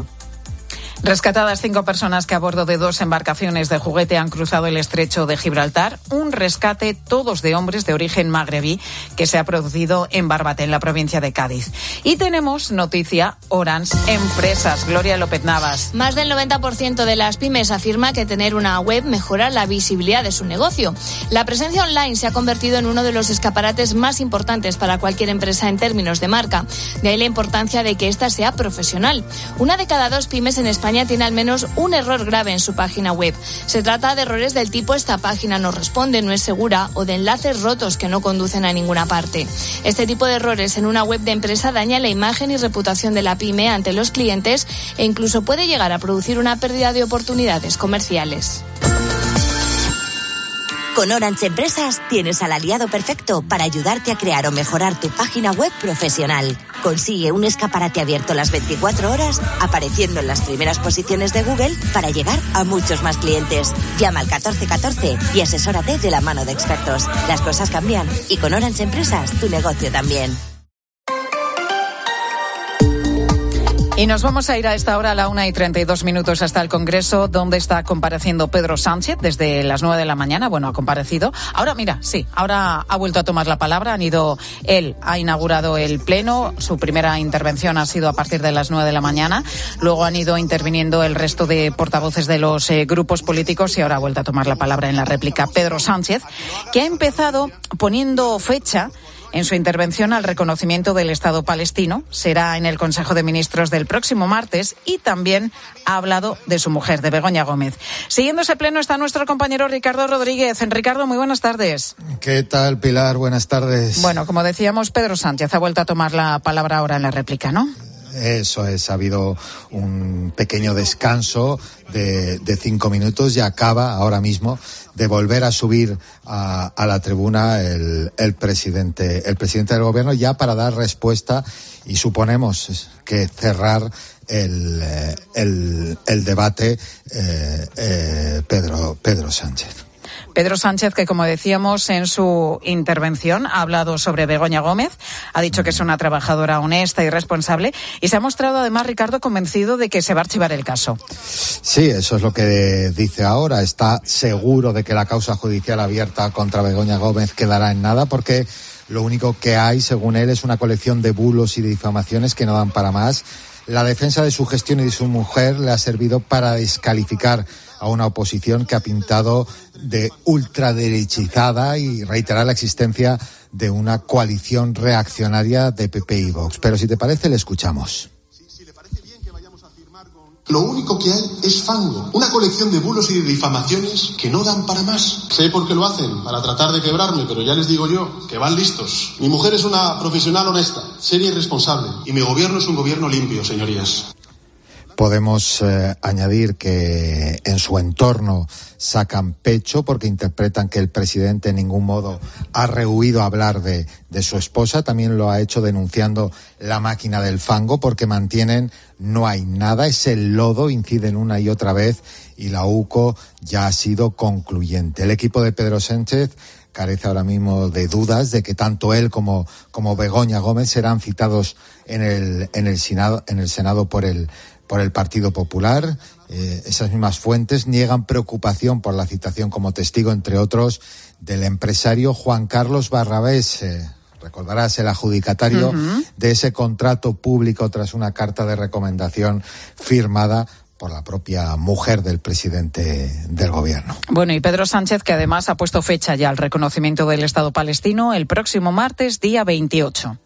Rescatadas cinco personas que a bordo de dos embarcaciones de juguete han cruzado el estrecho de Gibraltar. Un rescate, todos de hombres de origen magrebí, que se ha producido en Barbate, en la provincia de Cádiz. Y tenemos noticia, Orange Empresas. Gloria López Navas. Más del noventa por ciento de las pymes afirma que tener una web mejora la visibilidad de su negocio. La presencia online se ha convertido en uno de los escaparates más importantes para cualquier empresa en términos de marca. De ahí la importancia de que ésta sea profesional. Una de cada dos pymes en España tiene al menos un error grave en su página web. Se trata de errores del tipo esta página no responde, no es segura o de enlaces rotos que no conducen a ninguna parte. Este tipo de errores en una web de empresa daña la imagen y reputación de la pyme ante los clientes e incluso puede llegar a producir una pérdida de oportunidades comerciales. Con Orange Empresas tienes al aliado perfecto para ayudarte a crear o mejorar tu página web profesional. Consigue un escaparate abierto las veinticuatro horas, apareciendo en las primeras posiciones de Google para llegar a muchos más clientes. Llama al catorce catorce y asesórate de la mano de expertos. Las cosas cambian y con Orange Empresas tu negocio también. Y nos vamos a ir a esta hora a la una y treinta y dos minutos hasta el Congreso, donde está compareciendo Pedro Sánchez desde las nueve de la mañana. Bueno, ha comparecido. Ahora, mira, sí, ahora ha vuelto a tomar la palabra. Han ido, él ha inaugurado el Pleno. Su primera intervención ha sido a partir de las nueve de la mañana. Luego han ido interviniendo el resto de portavoces de los eh, grupos políticos y ahora ha vuelto a tomar la palabra en la réplica Pedro Sánchez, que ha empezado poniendo fecha en su intervención al reconocimiento del Estado palestino. Será en el Consejo de Ministros del próximo martes y también ha hablado de su mujer, de Begoña Gómez. Siguiendo ese pleno está nuestro compañero Ricardo Rodríguez. Ricardo, muy buenas tardes. ¿Qué tal, Pilar? Buenas tardes. Bueno, como decíamos, Pedro Sánchez ha vuelto a tomar la palabra ahora en la réplica, ¿no? Eso es, ha habido un pequeño descanso de, de cinco minutos y acaba ahora mismo de volver a subir a, a la tribuna el, el presidente, el presidente del gobierno, ya para dar respuesta y suponemos que cerrar el, el, el debate eh, eh, Pedro, Pedro Sánchez. Pedro Sánchez, que como decíamos en su intervención, ha hablado sobre Begoña Gómez, ha dicho que es una trabajadora honesta y responsable y se ha mostrado además, Ricardo, convencido de que se va a archivar el caso. Sí, eso es lo que dice ahora. Está seguro de que la causa judicial abierta contra Begoña Gómez quedará en nada porque lo único que hay, según él, es una colección de bulos y de difamaciones que no dan para más. La defensa de su gestión y de su mujer le ha servido para descalificar a una oposición que ha pintado de ultraderechizada y reiterar la existencia de una coalición reaccionaria de P P y Vox. Pero si te parece, le escuchamos. Lo único que hay es fango, una colección de bulos y de difamaciones que no dan para más. Sé por qué lo hacen, para tratar de quebrarme, pero ya les digo yo que van listos. Mi mujer es una profesional honesta, seria y responsable, y mi gobierno es un gobierno limpio, señorías. Podemos eh, añadir que en su entorno sacan pecho porque interpretan que el presidente en ningún modo ha rehuido hablar de, de su esposa. También lo ha hecho denunciando la máquina del fango porque mantienen no hay nada, es el lodo, inciden una y otra vez y la U C O ya ha sido concluyente. El equipo de Pedro Sánchez carece ahora mismo de dudas de que tanto él como, como Begoña Gómez serán citados en el, en el Senado, en el Senado por el por el Partido Popular. Eh, esas mismas fuentes niegan preocupación por la citación como testigo, entre otros, del empresario Juan Carlos Barrabés. Eh, recordarás, el adjudicatario uh-huh. de ese contrato público tras una carta de recomendación firmada por la propia mujer del presidente del gobierno. Bueno, y Pedro Sánchez, que además ha puesto fecha ya al reconocimiento del Estado palestino el próximo martes, día veintiocho.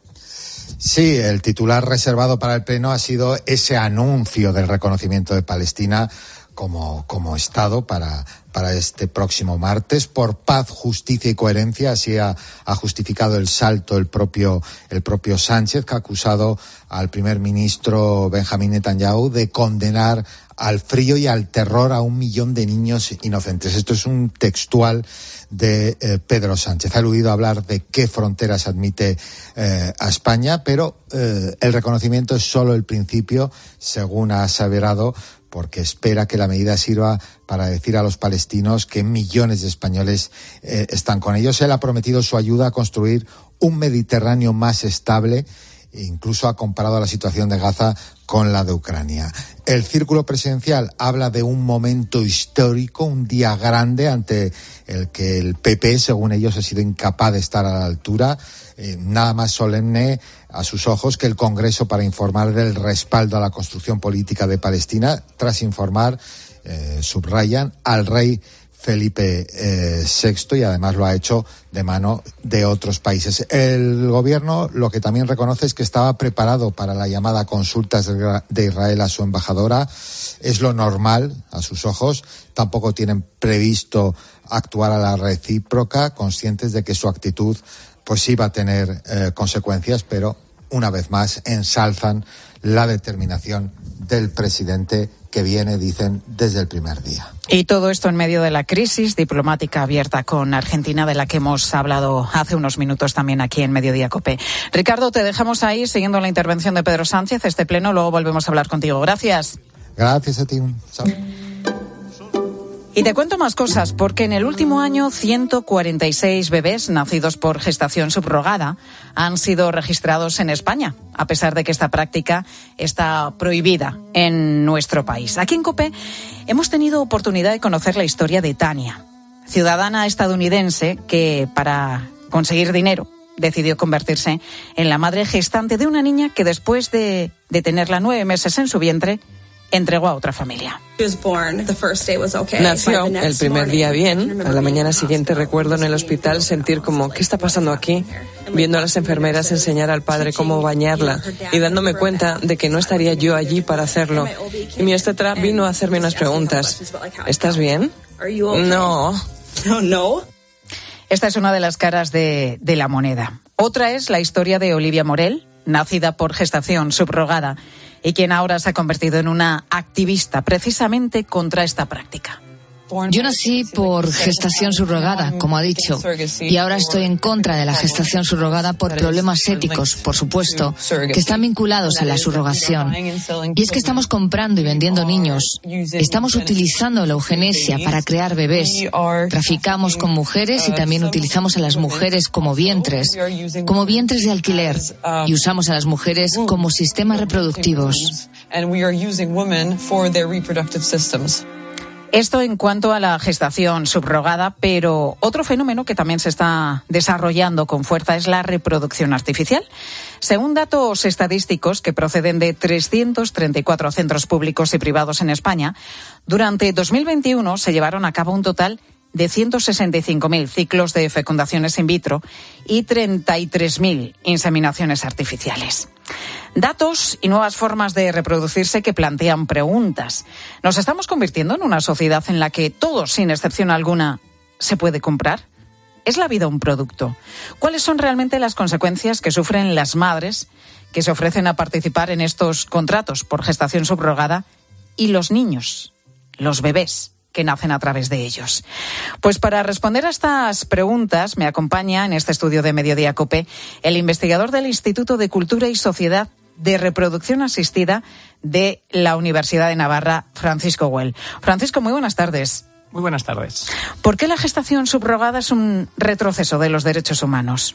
Sí, el titular reservado para el Pleno ha sido ese anuncio del reconocimiento de Palestina como, como Estado para, para este próximo martes. Por paz, justicia y coherencia, así ha, ha justificado el salto el propio, el propio Sánchez, que ha acusado al primer ministro Benjamín Netanyahu de condenar al frío y al terror a un millón de niños inocentes. Esto es un textual de eh, Pedro Sánchez. Ha aludido a hablar de qué fronteras admite eh, a España, pero eh, el reconocimiento es solo el principio, según ha aseverado, porque espera que la medida sirva para decir a los palestinos que millones de españoles eh, están con ellos. Él ha prometido su ayuda a construir un Mediterráneo más estable. Incluso ha comparado la situación de Gaza con la de Ucrania. El círculo presidencial habla de un momento histórico, un día grande ante el que el P P, según ellos, ha sido incapaz de estar a la altura. Eh, nada más solemne a sus ojos que el Congreso para informar del respaldo a la construcción política de Palestina, tras informar, eh, subrayan, al rey Felipe eh, sexto, y además lo ha hecho de mano de otros países. El gobierno lo que también reconoce es que estaba preparado para la llamada consultas de Israel a su embajadora. Es lo normal a sus ojos. Tampoco tienen previsto actuar a la recíproca, conscientes de que su actitud pues sí va a tener eh, consecuencias, pero una vez más ensalzan la determinación del presidente que viene, dicen, desde el primer día. Y todo esto en medio de la crisis diplomática abierta con Argentina, de la que hemos hablado hace unos minutos también aquí en Mediodía COPE. Ricardo, te dejamos ahí siguiendo la intervención de Pedro Sánchez, este pleno, luego volvemos a hablar contigo. Gracias. Gracias a ti. Chao. Y te cuento más cosas, porque en el último año ciento cuarenta y seis bebés nacidos por gestación subrogada han sido registrados en España, a pesar de que esta práctica está prohibida en nuestro país. Aquí en COPE hemos tenido oportunidad de conocer la historia de Tania, ciudadana estadounidense que, para conseguir dinero, decidió convertirse en la madre gestante de una niña que, después de, de tenerla nueve meses en su vientre, entregó a otra familia. Nació el primer día bien. A la mañana siguiente recuerdo en el hospital sentir como, ¿qué está pasando aquí? Viendo a las enfermeras enseñar al padre cómo bañarla y dándome cuenta de que no estaría yo allí para hacerlo. Y mi obstetra vino a hacerme unas preguntas. ¿Estás bien? No. No. Esta es una de las caras de, de la moneda. Otra es la historia de Olivia Morel, nacida por gestación subrogada, y quien ahora se ha convertido en una activista precisamente contra esta práctica. Yo nací por gestación subrogada, como ha dicho, y ahora estoy en contra de la gestación subrogada por problemas éticos, por supuesto, que están vinculados a la subrogación. Y es que estamos comprando y vendiendo niños. Estamos utilizando la eugenesia para crear bebés. Traficamos con mujeres y también utilizamos a las mujeres como vientres, como vientres de alquiler, y usamos a las mujeres como sistemas reproductivos. Esto en cuanto a la gestación subrogada, pero otro fenómeno que también se está desarrollando con fuerza es la reproducción artificial. Según datos estadísticos que proceden de trescientos treinta y cuatro centros públicos y privados en España, durante dos mil veintiuno se llevaron a cabo un total de ciento sesenta y cinco mil ciclos de fecundaciones in vitro y treinta y tres mil inseminaciones artificiales. Datos y nuevas formas de reproducirse que plantean preguntas. ¿Nos estamos convirtiendo en una sociedad en la que todo, sin excepción alguna, se puede comprar? ¿Es la vida un producto? ¿Cuáles son realmente las consecuencias que sufren las madres que se ofrecen a participar en estos contratos por gestación subrogada y los niños, los bebés que nacen a través de ellos? Pues para responder a estas preguntas me acompaña en este estudio de Mediodía COPE el investigador del Instituto de Cultura y Sociedad de Reproducción Asistida de la Universidad de Navarra, Francisco Güell. Francisco, muy buenas tardes. Muy buenas tardes. ¿Por qué la gestación subrogada es un retroceso de los derechos humanos?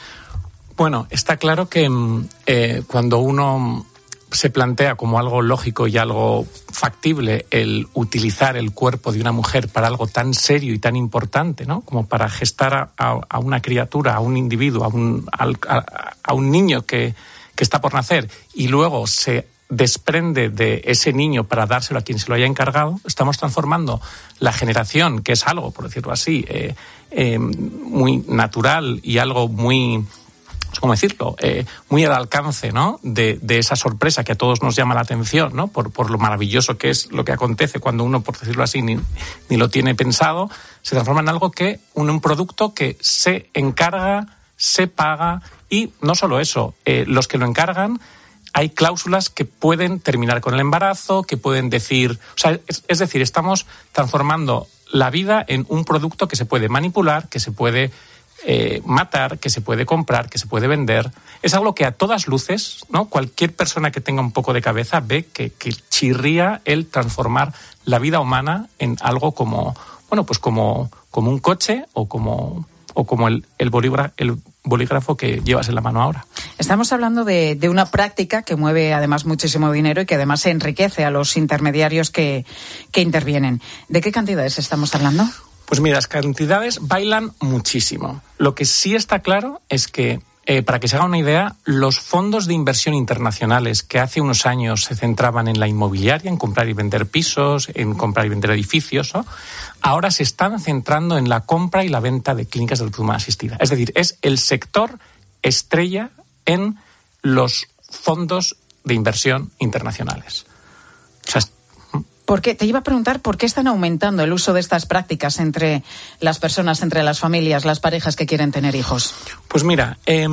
Bueno, está claro que eh, cuando uno se plantea como algo lógico y algo factible el utilizar el cuerpo de una mujer para algo tan serio y tan importante, ¿no?, como para gestar a, a, a una criatura, a un individuo, a un, a, a un niño que, que está por nacer, y luego se desprende de ese niño para dárselo a quien se lo haya encargado, estamos transformando la generación, que es algo, por decirlo así, eh, eh, muy natural y algo muy... ¿cómo decirlo?, eh, muy al alcance, ¿no?, de, de esa sorpresa que a todos nos llama la atención, ¿no?, por, por lo maravilloso que es lo que acontece cuando uno, por decirlo así, ni, ni lo tiene pensado, se transforma en algo que, un, un producto que se encarga, se paga, y no solo eso, eh, los que lo encargan, hay cláusulas que pueden terminar con el embarazo, que pueden decir... O sea, es, es decir, estamos transformando la vida en un producto que se puede manipular, que se puede... Eh, matar, que se puede comprar, que se puede vender. Es algo que a todas luces, ¿no?, cualquier persona que tenga un poco de cabeza ve que, que chirría el transformar la vida humana en algo como, bueno, pues como, como un coche o como, o como el, el, bolígrafo, el bolígrafo que llevas en la mano ahora. Estamos hablando de, de una práctica que mueve además muchísimo dinero y que además enriquece a los intermediarios que, que intervienen. ¿De qué cantidades estamos hablando? Pues mira, las cantidades bailan muchísimo. Lo que sí está claro es que, eh, para que se haga una idea, los fondos de inversión internacionales que hace unos años se centraban en la inmobiliaria, en comprar y vender pisos, en comprar y vender edificios, ¿no?, ahora se están centrando en la compra y la venta de clínicas de reproducción asistida. Es decir, es el sector estrella en los fondos de inversión internacionales. O sea, ¿Por qué? Te iba a preguntar por qué están aumentando el uso de estas prácticas entre las personas, entre las familias, las parejas que quieren tener hijos. Pues mira, eh,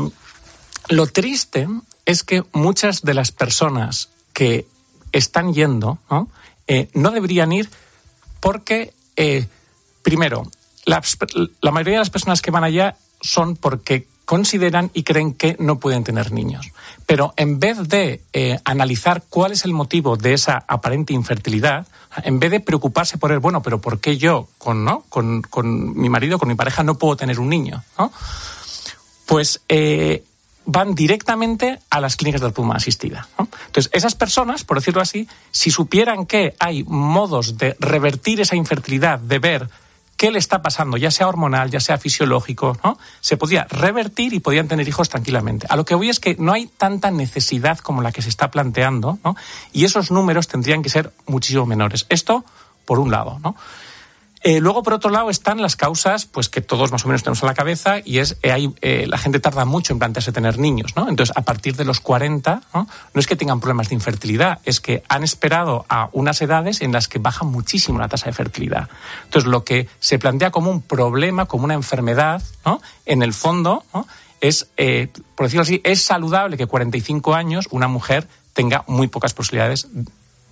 lo triste es que muchas de las personas que están yendo, ¿no?, eh, no deberían ir porque, eh, primero, la, la mayoría de las personas que van allá son porque consideran y creen que no pueden tener niños. Pero en vez de eh, analizar cuál es el motivo de esa aparente infertilidad, en vez de preocuparse por el, bueno, pero ¿por qué yo con, ¿no? con, con mi marido, con mi pareja, no puedo tener un niño, ¿no?, pues eh, van directamente a las clínicas de reproducción asistida, ¿no? Entonces, esas personas, por decirlo así, si supieran que hay modos de revertir esa infertilidad, de ver qué le está pasando, ya sea hormonal, ya sea fisiológico, ¿no?, se podía revertir y podían tener hijos tranquilamente. A lo que voy es que no hay tanta necesidad como la que se está planteando, ¿no?, y esos números tendrían que ser muchísimo menores. Esto, por un lado, ¿no? Eh, luego, por otro lado, están las causas, pues que todos más o menos tenemos en la cabeza, y es eh, hay, eh, la gente tarda mucho en plantearse tener niños, ¿no? Entonces, a partir de los cuarenta, ¿no?, no es que tengan problemas de infertilidad, es que han esperado a unas edades en las que baja muchísimo la tasa de fertilidad. Entonces, lo que se plantea como un problema, como una enfermedad, ¿no?, en el fondo, ¿no?, es, eh, por decirlo así, es saludable que cuarenta y cinco años una mujer tenga muy pocas posibilidades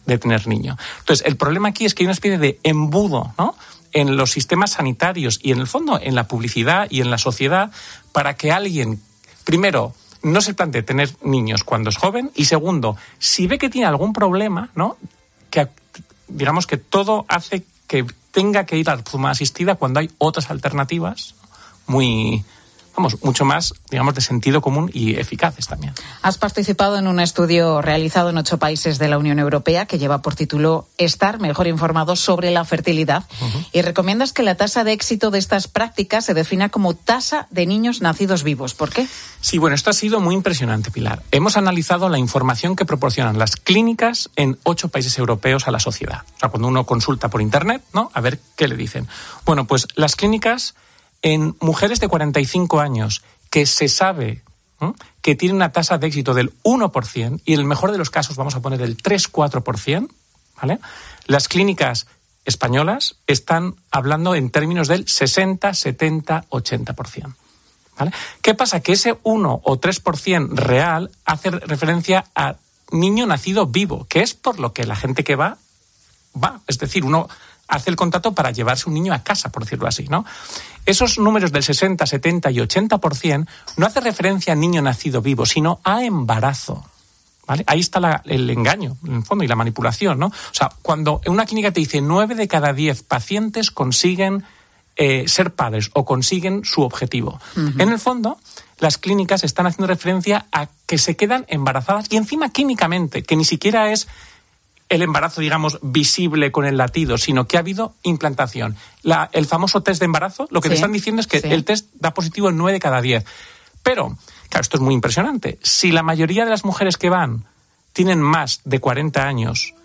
de tener niño. Entonces, el problema aquí es que hay una especie de embudo, ¿no?, en los sistemas sanitarios y en el fondo en la publicidad y en la sociedad para que alguien, primero, no se plantee tener niños cuando es joven y segundo, si ve que tiene algún problema, ¿no?, que digamos que todo hace que tenga que ir a la forma asistida cuando hay otras alternativas muy... vamos, mucho más, digamos, de sentido común y eficaces también. Has participado en un estudio realizado en ocho países de la Unión Europea que lleva por título Estar mejor informados sobre la fertilidad uh-huh. y recomiendas que la tasa de éxito de estas prácticas se defina como tasa de niños nacidos vivos. ¿Por qué? Sí, bueno, esto ha sido muy impresionante, Pilar. Hemos analizado la información que proporcionan las clínicas en ocho países europeos a la sociedad. O sea, cuando uno consulta por Internet, ¿no?, a ver qué le dicen. Bueno, pues las clínicas en mujeres de cuarenta y cinco años que se sabe ¿eh? que tienen una tasa de éxito del uno por ciento y en el mejor de los casos vamos a poner el tres a cuatro por ciento, ¿vale? Las clínicas españolas están hablando en términos del sesenta, setenta, ochenta por ciento. ¿Vale? ¿Qué pasa? Que ese uno o tres por ciento real hace referencia a niño nacido vivo, que es por lo que la gente que va, va. Es decir, uno hace el contrato para llevarse un niño a casa, por decirlo así, ¿no? Esos números del sesenta, setenta y ochenta por ciento no hace referencia a niño nacido vivo, sino a embarazo, ¿vale? Ahí está la, el engaño, en el fondo, y la manipulación, ¿no? O sea, cuando en una clínica te dice nueve de cada diez pacientes consiguen eh, ser padres o consiguen su objetivo. Uh-huh. En el fondo, las clínicas están haciendo referencia a que se quedan embarazadas y encima químicamente, que ni siquiera es el embarazo, digamos, visible con el latido, sino que ha habido implantación. La, el famoso test de embarazo, lo que sí, te están diciendo es que sí. el test da positivo en nueve de cada diez. Pero, claro, esto es muy impresionante. Si la mayoría de las mujeres que van tienen más de cuarenta años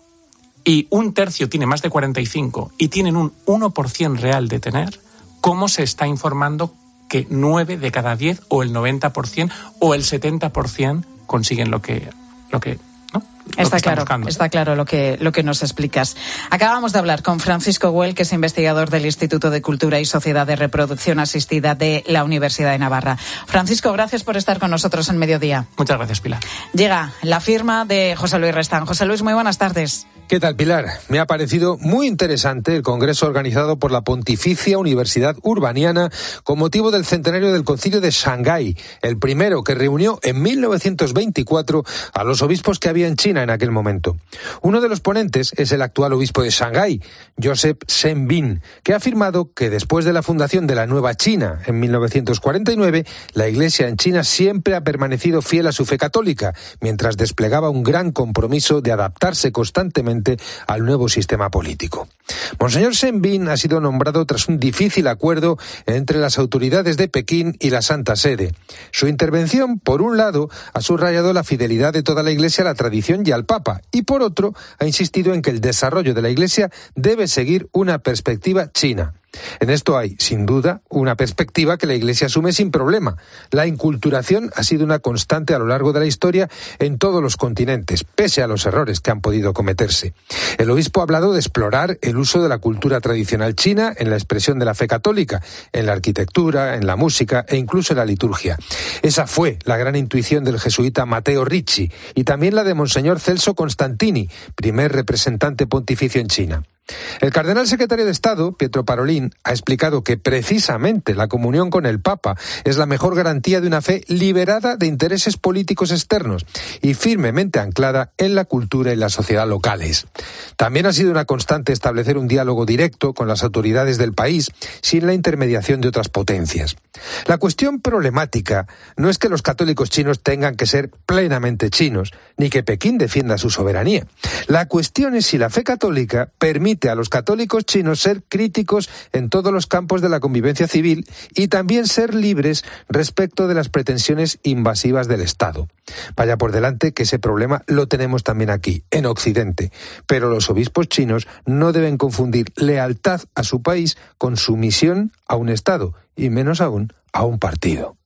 y un tercio tiene más de cuarenta y cinco y tienen un uno por ciento real de tener, ¿cómo se está informando que nueve de cada diez o el noventa por ciento o el setenta por ciento consiguen lo que... Lo que Está claro, está claro lo que, lo que nos explicas. Acabamos de hablar con Francisco Güell, que es investigador del Instituto de Cultura y Sociedad de Reproducción Asistida de la Universidad de Navarra. Francisco, gracias por estar con nosotros en Mediodía. Muchas gracias, Pilar. Llega la firma de José Luis Restán. José Luis, muy buenas tardes. ¿Qué tal, Pilar? Me ha parecido muy interesante el congreso organizado por la Pontificia Universidad Urbaniana con motivo del centenario del Concilio de Shanghái, el primero que reunió en mil novecientos veinticuatro a los obispos que había en China en aquel momento. Uno de los ponentes es el actual obispo de Shanghái, Joseph Shen-bin, que ha afirmado que después de la fundación de la Nueva China en mil novecientos cuarenta y nueve, la Iglesia en China siempre ha permanecido fiel a su fe católica, mientras desplegaba un gran compromiso de adaptarse constantemente al nuevo sistema político. Monseñor Shen-bin ha sido nombrado tras un difícil acuerdo entre las autoridades de Pekín y la Santa Sede. Su intervención, por un lado, ha subrayado la fidelidad de toda la Iglesia a la tradición y al Papa, y por otro, ha insistido en que el desarrollo de la Iglesia debe seguir una perspectiva china. En esto hay, sin duda, una perspectiva que la Iglesia asume sin problema. La inculturación ha sido una constante a lo largo de la historia en todos los continentes, pese a los errores que han podido cometerse. El obispo ha hablado de explorar el uso de la cultura tradicional china en la expresión de la fe católica, en la arquitectura, en la música e incluso en la liturgia. Esa fue la gran intuición del jesuita Matteo Ricci y también la de Monseñor Celso Constantini, primer representante pontificio en China. El cardenal secretario de Estado, Pietro Parolin, ha explicado que precisamente la comunión con el Papa es la mejor garantía de una fe liberada de intereses políticos externos y firmemente anclada en la cultura y la sociedad locales. También ha sido una constante establecer un diálogo directo con las autoridades del país sin la intermediación de otras potencias. La cuestión problemática no es que los católicos chinos tengan que ser plenamente chinos, ni que Pekín defienda su soberanía. La cuestión es si la fe católica permite a los católicos chinos ser críticos en todos los campos de la convivencia civil y también ser libres respecto de las pretensiones invasivas del Estado. Vaya por delante que ese problema lo tenemos también aquí, en Occidente, pero los obispos chinos no deben confundir lealtad a su país con sumisión a un Estado, y menos aún a un partido.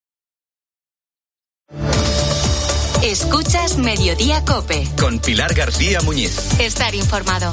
Escuchas Mediodía COPE. Con Pilar García Muñiz. Estar informado.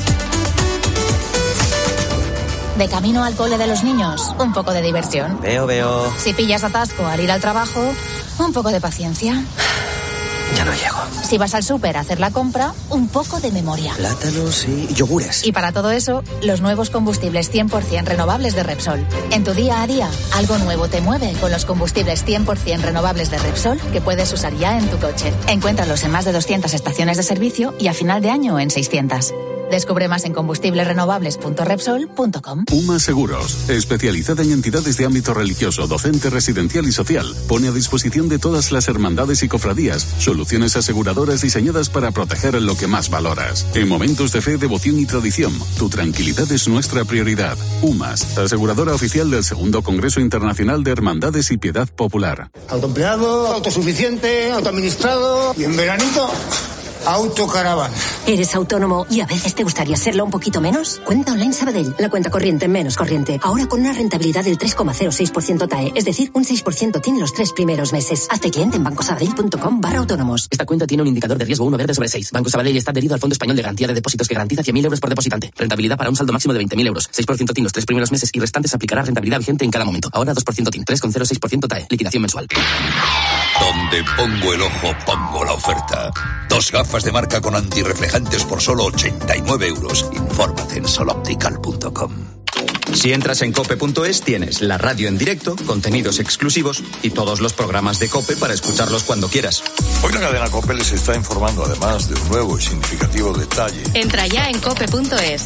De camino al cole de los niños, un poco de diversión. Veo, veo. Si pillas atasco al ir al trabajo, un poco de paciencia. Ya no llego. Si vas al súper a hacer la compra, un poco de memoria. Plátanos y yogures. Y para todo eso, los nuevos combustibles cien por ciento renovables de Repsol. En tu día a día, algo nuevo te mueve con los combustibles cien por ciento renovables de Repsol que puedes usar ya en tu coche. Encuéntralos en más de doscientas estaciones de servicio y a final de año en seiscientas. Descubre más en combustibles renovables punto repsol punto com. UMA Seguros, especializada en entidades de ámbito religioso, docente, residencial y social, pone a disposición de todas las hermandades y cofradías soluciones aseguradoras diseñadas para proteger lo que más valoras. En momentos de fe, devoción y tradición, tu tranquilidad es nuestra prioridad. UMAS, aseguradora oficial del Segundo Congreso Internacional de Hermandades y Piedad Popular. Autoempleado, autosuficiente, autoadministrado y en veranito, autocaravana. ¿Eres autónomo y a veces te gustaría serlo un poquito menos? Cuenta Online Sabadell, la cuenta corriente menos corriente. Ahora con una rentabilidad del tres coma cero seis por ciento T A E, es decir, un seis por ciento T I N los tres primeros meses. Hazte cliente en bancosabadell.com barra autónomos. Esta cuenta tiene un indicador de riesgo uno verde sobre seis. Banco Sabadell está adherido al Fondo Español de Garantía de Depósitos que garantiza cien mil euros por depositante. Rentabilidad para un saldo máximo de veinte mil euros. seis por ciento T I N los tres primeros meses y restantes aplicará rentabilidad vigente en cada momento. Ahora dos por ciento T I N, tres coma cero seis por ciento T A E. Liquidación mensual. Donde pongo el ojo, pongo la oferta. Dos gafas de marca con antirreflejantes por solo ochenta y nueve euros. Infórmate en soloptical punto com. Si entras en cope punto es, tienes la radio en directo, contenidos exclusivos y todos los programas de COPE para escucharlos cuando quieras. Hoy la cadena COPE les está informando además de un nuevo y significativo detalle. Entra ya en cope punto es.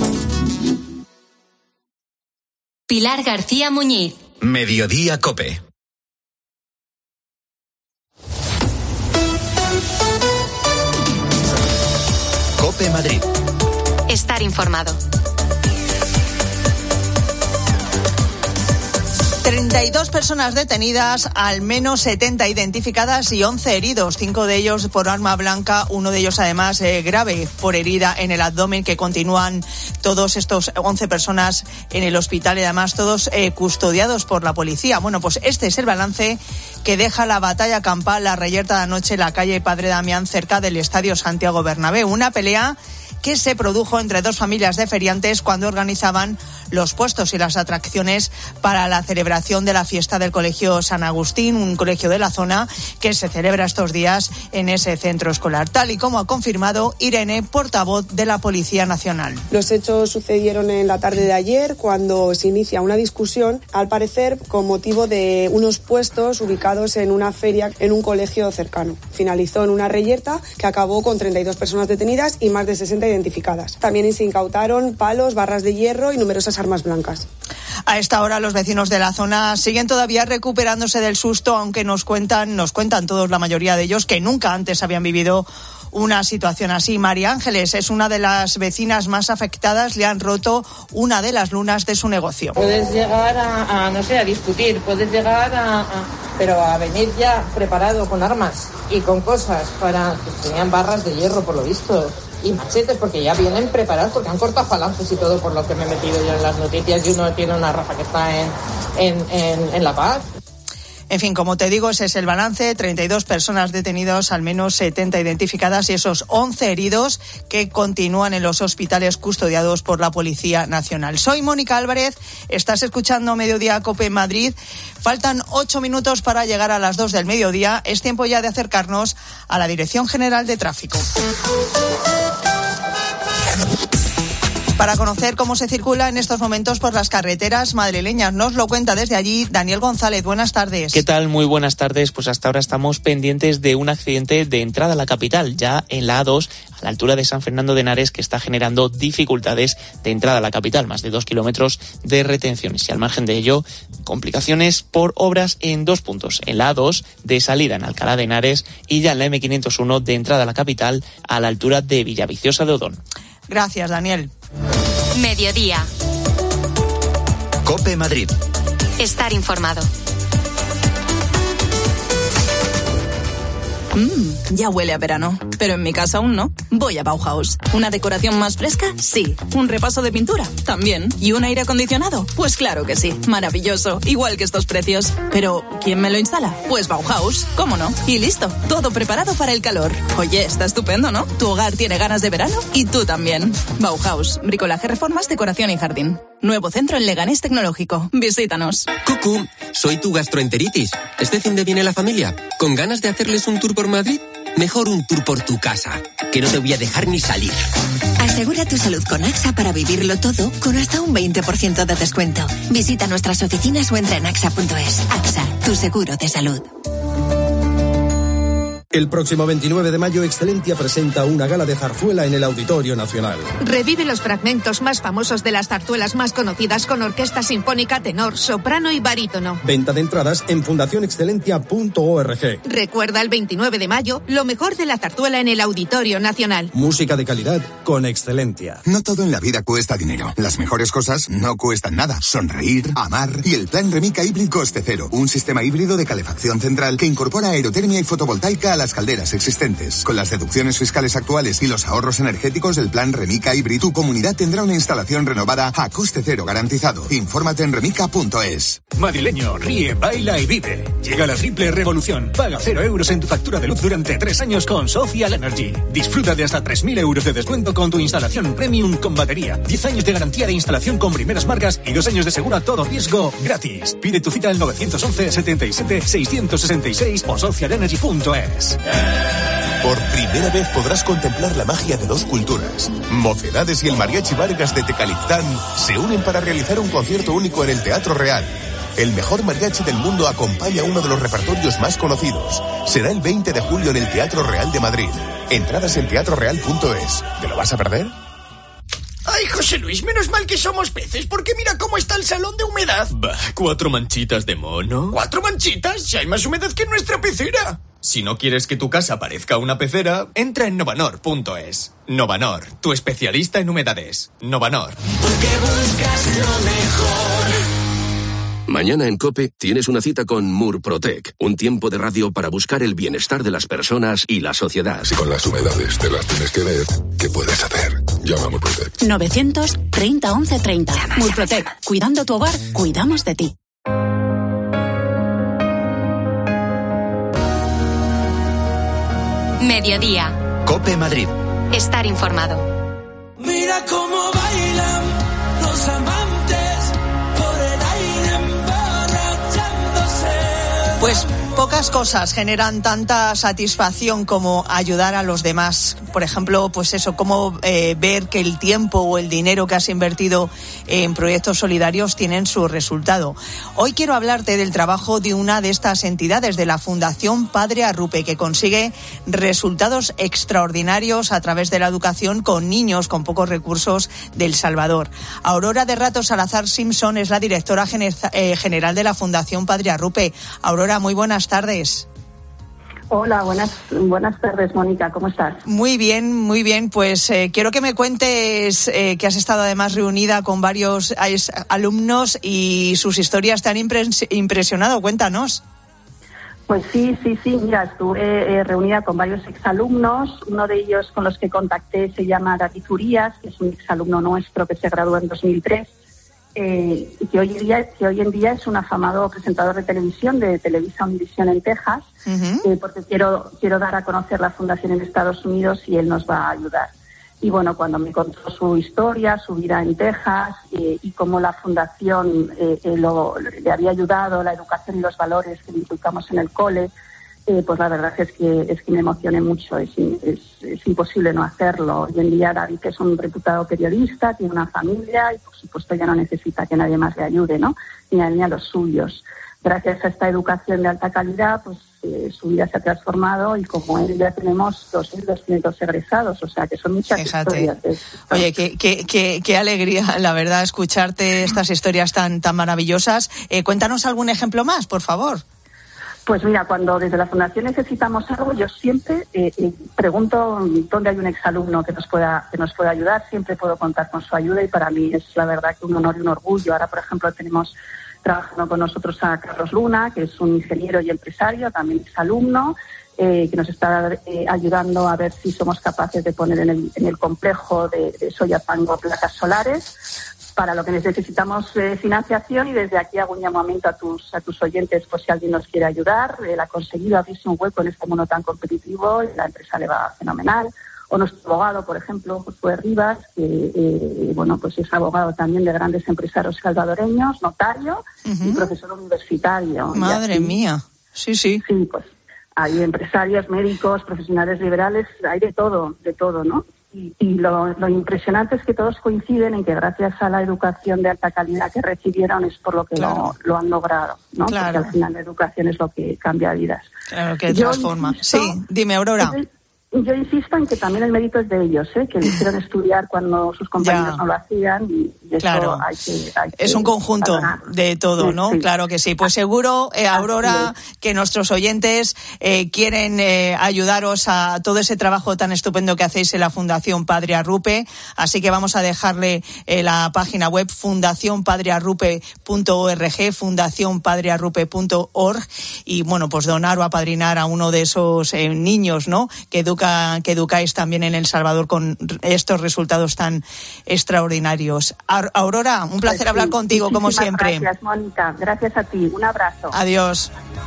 Pilar García Muñiz. Mediodía COPE. COPE Madrid. Estar informado. treinta y dos personas detenidas, al menos setenta identificadas y once heridos, cinco de ellos por arma blanca, uno de ellos además eh, grave por herida en el abdomen, que continúan todos estos once personas en el hospital y además todos eh, custodiados por la policía. Bueno, pues este es el balance que deja la batalla campal la reyerta de anoche en la calle Padre Damián, cerca del Estadio Santiago Bernabéu. Una pelea que se produjo entre dos familias de feriantes cuando organizaban los puestos y las atracciones para la celebración de la fiesta del Colegio San Agustín, un colegio de la zona que se celebra estos días en ese centro escolar, tal y como ha confirmado Irene, portavoz de la Policía Nacional. Los hechos sucedieron en la tarde de ayer, cuando se inicia una discusión, al parecer con motivo de unos puestos ubicados en una feria en un colegio cercano. Finalizó en una reyerta que acabó con treinta y dos personas detenidas y más de sesenta identificadas. También se incautaron palos, barras de hierro y numerosas armas blancas. A esta hora los vecinos de la zona siguen todavía recuperándose del susto, aunque nos cuentan, nos cuentan todos, la mayoría de ellos, que nunca antes habían vivido una situación así. María Ángeles es una de las vecinas más afectadas, le han roto una de las lunas de su negocio. Puedes llegar a, a no sé, a discutir, puedes llegar a, a, pero a venir ya preparado con armas y con cosas para, que tenían barras de hierro por lo visto, y machetes, porque ya vienen preparados, porque han cortado falanges y todo, por lo que me he metido yo en las noticias, y uno tiene una rafa que está en, en, en, en La Paz. En fin, como te digo, ese es el balance, treinta y dos personas detenidas, al menos setenta identificadas y esos once heridos que continúan en los hospitales custodiados por la Policía Nacional. Soy Mónica Álvarez, estás escuchando Mediodía COPE Madrid. Faltan ocho minutos para llegar a las dos del mediodía. Es tiempo ya de acercarnos a la Dirección General de Tráfico. Para conocer cómo se circula en estos momentos por las carreteras madrileñas, nos lo cuenta desde allí Daniel González. Buenas tardes. ¿Qué tal? Muy buenas tardes. Pues hasta ahora estamos pendientes de un accidente de entrada a la capital, ya en la A dos, a la altura de San Fernando de Henares, que está generando dificultades de entrada a la capital, más de dos kilómetros de retenciones. Y al margen de ello, complicaciones por obras en dos puntos, en la A dos de salida en Alcalá de Henares y ya en la eme quinientos uno de entrada a la capital, a la altura de Villaviciosa de Odón. Gracias, Daniel. Mediodía. COPE Madrid. Estar informado. Mmm, ya huele a verano, pero en mi casa aún no. Voy a Bauhaus. ¿Una decoración más fresca? Sí. ¿Un repaso de pintura? También. ¿Y un aire acondicionado? Pues claro que sí. Maravilloso. Igual que estos precios. Pero, ¿quién me lo instala? Pues Bauhaus. ¿Cómo no? Y listo. Todo preparado para el calor. Oye, está estupendo, ¿no? Tu hogar tiene ganas de verano y tú también. Bauhaus. Bricolaje, reformas, decoración y jardín. Nuevo centro en Leganés Tecnológico. Visítanos. Cucú, soy tu gastroenteritis. Este fin de viene la familia. ¿Con ganas de hacerles un tour por Madrid? Mejor un tour por tu casa, que no te voy a dejar ni salir. Asegura tu salud con AXA para vivirlo todo con hasta un veinte por ciento de descuento. Visita nuestras oficinas o entra en axa punto es. AXA, tu seguro de salud. El próximo veintinueve de mayo, Excelentia presenta una gala de zarzuela en el Auditorio Nacional. Revive los fragmentos más famosos de las zarzuelas más conocidas con orquesta sinfónica, tenor, soprano y barítono. Venta de entradas en fundación excelentia punto org. Recuerda el veintinueve de mayo, lo mejor de la zarzuela en el Auditorio Nacional. Música de calidad con Excelentia. No todo en la vida cuesta dinero. Las mejores cosas no cuestan nada. Sonreír, amar y el plan Remica Híbrido Coste Cero. Un sistema híbrido de calefacción central que incorpora aerotermia y fotovoltaica a las calderas existentes. Con las deducciones fiscales actuales y los ahorros energéticos del plan Remica Híbrido, tu comunidad tendrá una instalación renovada a coste cero garantizado. Infórmate en remica punto es. Madrileño, ríe, baila y vive. Llega la triple revolución. Paga cero euros en tu factura de luz durante tres años con Social Energy. Disfruta de hasta tres mil euros de descuento con tu instalación premium con batería. diez años de garantía de instalación con primeras marcas y dos años de seguro a todo riesgo gratis. Pide tu cita al nueve once, setenta y siete, seiscientos sesenta y seis o social energy punto es. Por primera vez podrás contemplar la magia de dos culturas. Mocedades y el Mariachi Vargas de Tecalistán se unen para realizar un concierto único en el Teatro Real. El mejor mariachi del mundo acompaña uno de los repertorios más conocidos. Será el veinte de julio en el Teatro Real de Madrid. Entradas en teatro real punto es. ¿Te lo vas a perder? Ay, José Luis, menos mal que somos peces, porque mira cómo está el salón de humedad. Bah, cuatro manchitas de mono. ¿Cuatro manchitas? Si hay más humedad que en nuestra pecera. Si no quieres que tu casa parezca una pecera, entra en novanor punto es. Novanor, tu especialista en humedades. Novanor. Porque buscas lo mejor. Mañana en COPE tienes una cita con Murprotec, un tiempo de radio para buscar el bienestar de las personas y la sociedad. Si con las humedades te las tienes que ver, ¿qué puedes hacer? Llama a Murprotec. novecientos treinta once treinta. Murprotec. Cuidando tu hogar, cuidamos de ti. Mediodía. COPE Madrid. Estar informado. Mira cómo bailan los amantes por el aire emborrachándose. Pues pocas cosas generan tanta satisfacción como ayudar a los demás. Por ejemplo, pues eso, como eh, ver que el tiempo o el dinero que has invertido en proyectos solidarios tienen su resultado. Hoy quiero hablarte del trabajo de una de estas entidades, de la Fundación Padre Arrupe, que consigue resultados extraordinarios a través de la educación con niños con pocos recursos de El Salvador. Aurora de Rato Salazar Simpson es la directora general de la Fundación Padre Arrupe. Aurora, muy buenas tardes. Hola, buenas buenas tardes, Mónica, ¿cómo estás? Muy bien, muy bien. Pues eh, quiero que me cuentes eh, que has estado además reunida con varios eh, alumnos y sus historias te han impres- impresionado. Cuéntanos. Pues sí, sí, sí. Mira, estuve eh, reunida con varios exalumnos. Uno de ellos con los que contacté se llama David Urías, que es un exalumno nuestro que se graduó en dos mil tres. Eh, que hoy en día que hoy en día es un afamado presentador de televisión de Televisa Univisión en Texas, uh-huh. eh, porque quiero quiero dar a conocer la fundación en Estados Unidos y él nos va a ayudar. Y bueno, cuando me contó su historia, su vida en Texas eh, y cómo la fundación eh, eh, lo, le había ayudado, la educación y los valores que inculcamos en el cole, Eh, pues la verdad es que es que me emocioné mucho, es, es, es imposible no hacerlo. Hoy en día David, que es un reputado periodista, tiene una familia y por supuesto ya no necesita que nadie más le ayude, ¿no? Ni a, ni a los suyos. Gracias a esta educación de alta calidad, pues eh, su vida se ha transformado y como él ya tenemos dos mil doscientos egresados, o sea que son muchas Fíjate. historias. De Oye, qué, qué, qué, qué alegría, la verdad, escucharte estas historias tan, tan maravillosas. Eh, cuéntanos algún ejemplo más, por favor. Pues mira, cuando desde la Fundación necesitamos algo, yo siempre eh, eh, pregunto dónde hay un exalumno que nos pueda que nos pueda ayudar. Siempre puedo contar con su ayuda y para mí es la verdad que un honor y un orgullo. Ahora, por ejemplo, tenemos trabajando con nosotros a Carlos Luna, que es un ingeniero y empresario, también exalumno, eh, que nos está eh, ayudando a ver si somos capaces de poner en el, en el complejo de, de Soyapango placas solares, para lo que necesitamos eh, financiación, y desde aquí hago un llamamiento a tus a tus oyentes por si alguien nos quiere ayudar. Él ha conseguido abrirse un hueco en este mundo tan competitivo y la empresa le va fenomenal. O nuestro abogado, por ejemplo, Josué Rivas, que eh, bueno, pues es abogado también de grandes empresarios salvadoreños, notario uh-huh. y profesor universitario. Madre así, mía, sí, sí. Sí, pues Hay empresarios, médicos, profesionales liberales, hay de todo, de todo, ¿no? Y, y lo, lo impresionante es que todos coinciden en que gracias a la educación de alta calidad que recibieron es por lo que claro. lo, lo han logrado, ¿no? Claro. Porque al final la educación es lo que cambia vidas. Claro, que transforma. Insisto, sí, dime, Aurora. Yo insisto en que también el mérito es de ellos, ¿eh? Que lo hicieron estudiar cuando sus compañeros ya. no lo hacían y, y eso claro. hay que, hay que es un conjunto valorar. De todo, ¿no? Sí, sí. Claro que sí. Pues seguro, eh, Aurora, que nuestros oyentes eh, quieren eh, ayudaros a todo ese trabajo tan estupendo que hacéis en la Fundación Padre Arrupe, así que vamos a dejarle eh, la página web fundación padre arrupe punto org, fundación padre arrupe punto org, y bueno, pues donar o apadrinar a uno de esos eh, niños, ¿no? Que educan que educáis también en El Salvador con estos resultados tan extraordinarios. Aurora, un placer pues sí, hablar contigo, como siempre. Gracias, Mónica. Gracias a ti. Un abrazo. Adiós.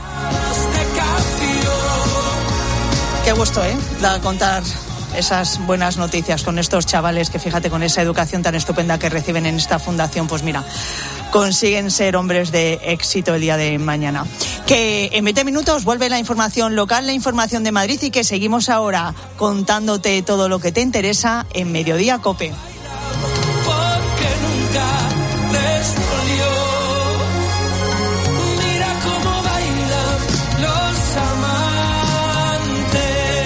Qué gusto, ¿eh? Da contar esas buenas noticias con estos chavales que, fíjate, con esa educación tan estupenda que reciben en esta fundación, pues mira, consiguen ser hombres de éxito el día de mañana. Que en veinte minutos vuelve la información local, la información de Madrid, y que seguimos ahora contándote todo lo que te interesa en Mediodía COPE. Porque nunca les dolió. Mira cómo bailan los amantes.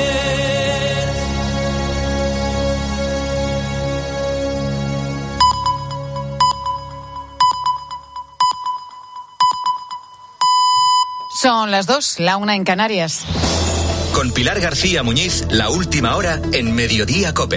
Son las dos, la una en Canarias. Con Pilar García Muñiz, la última hora en Mediodía COPE.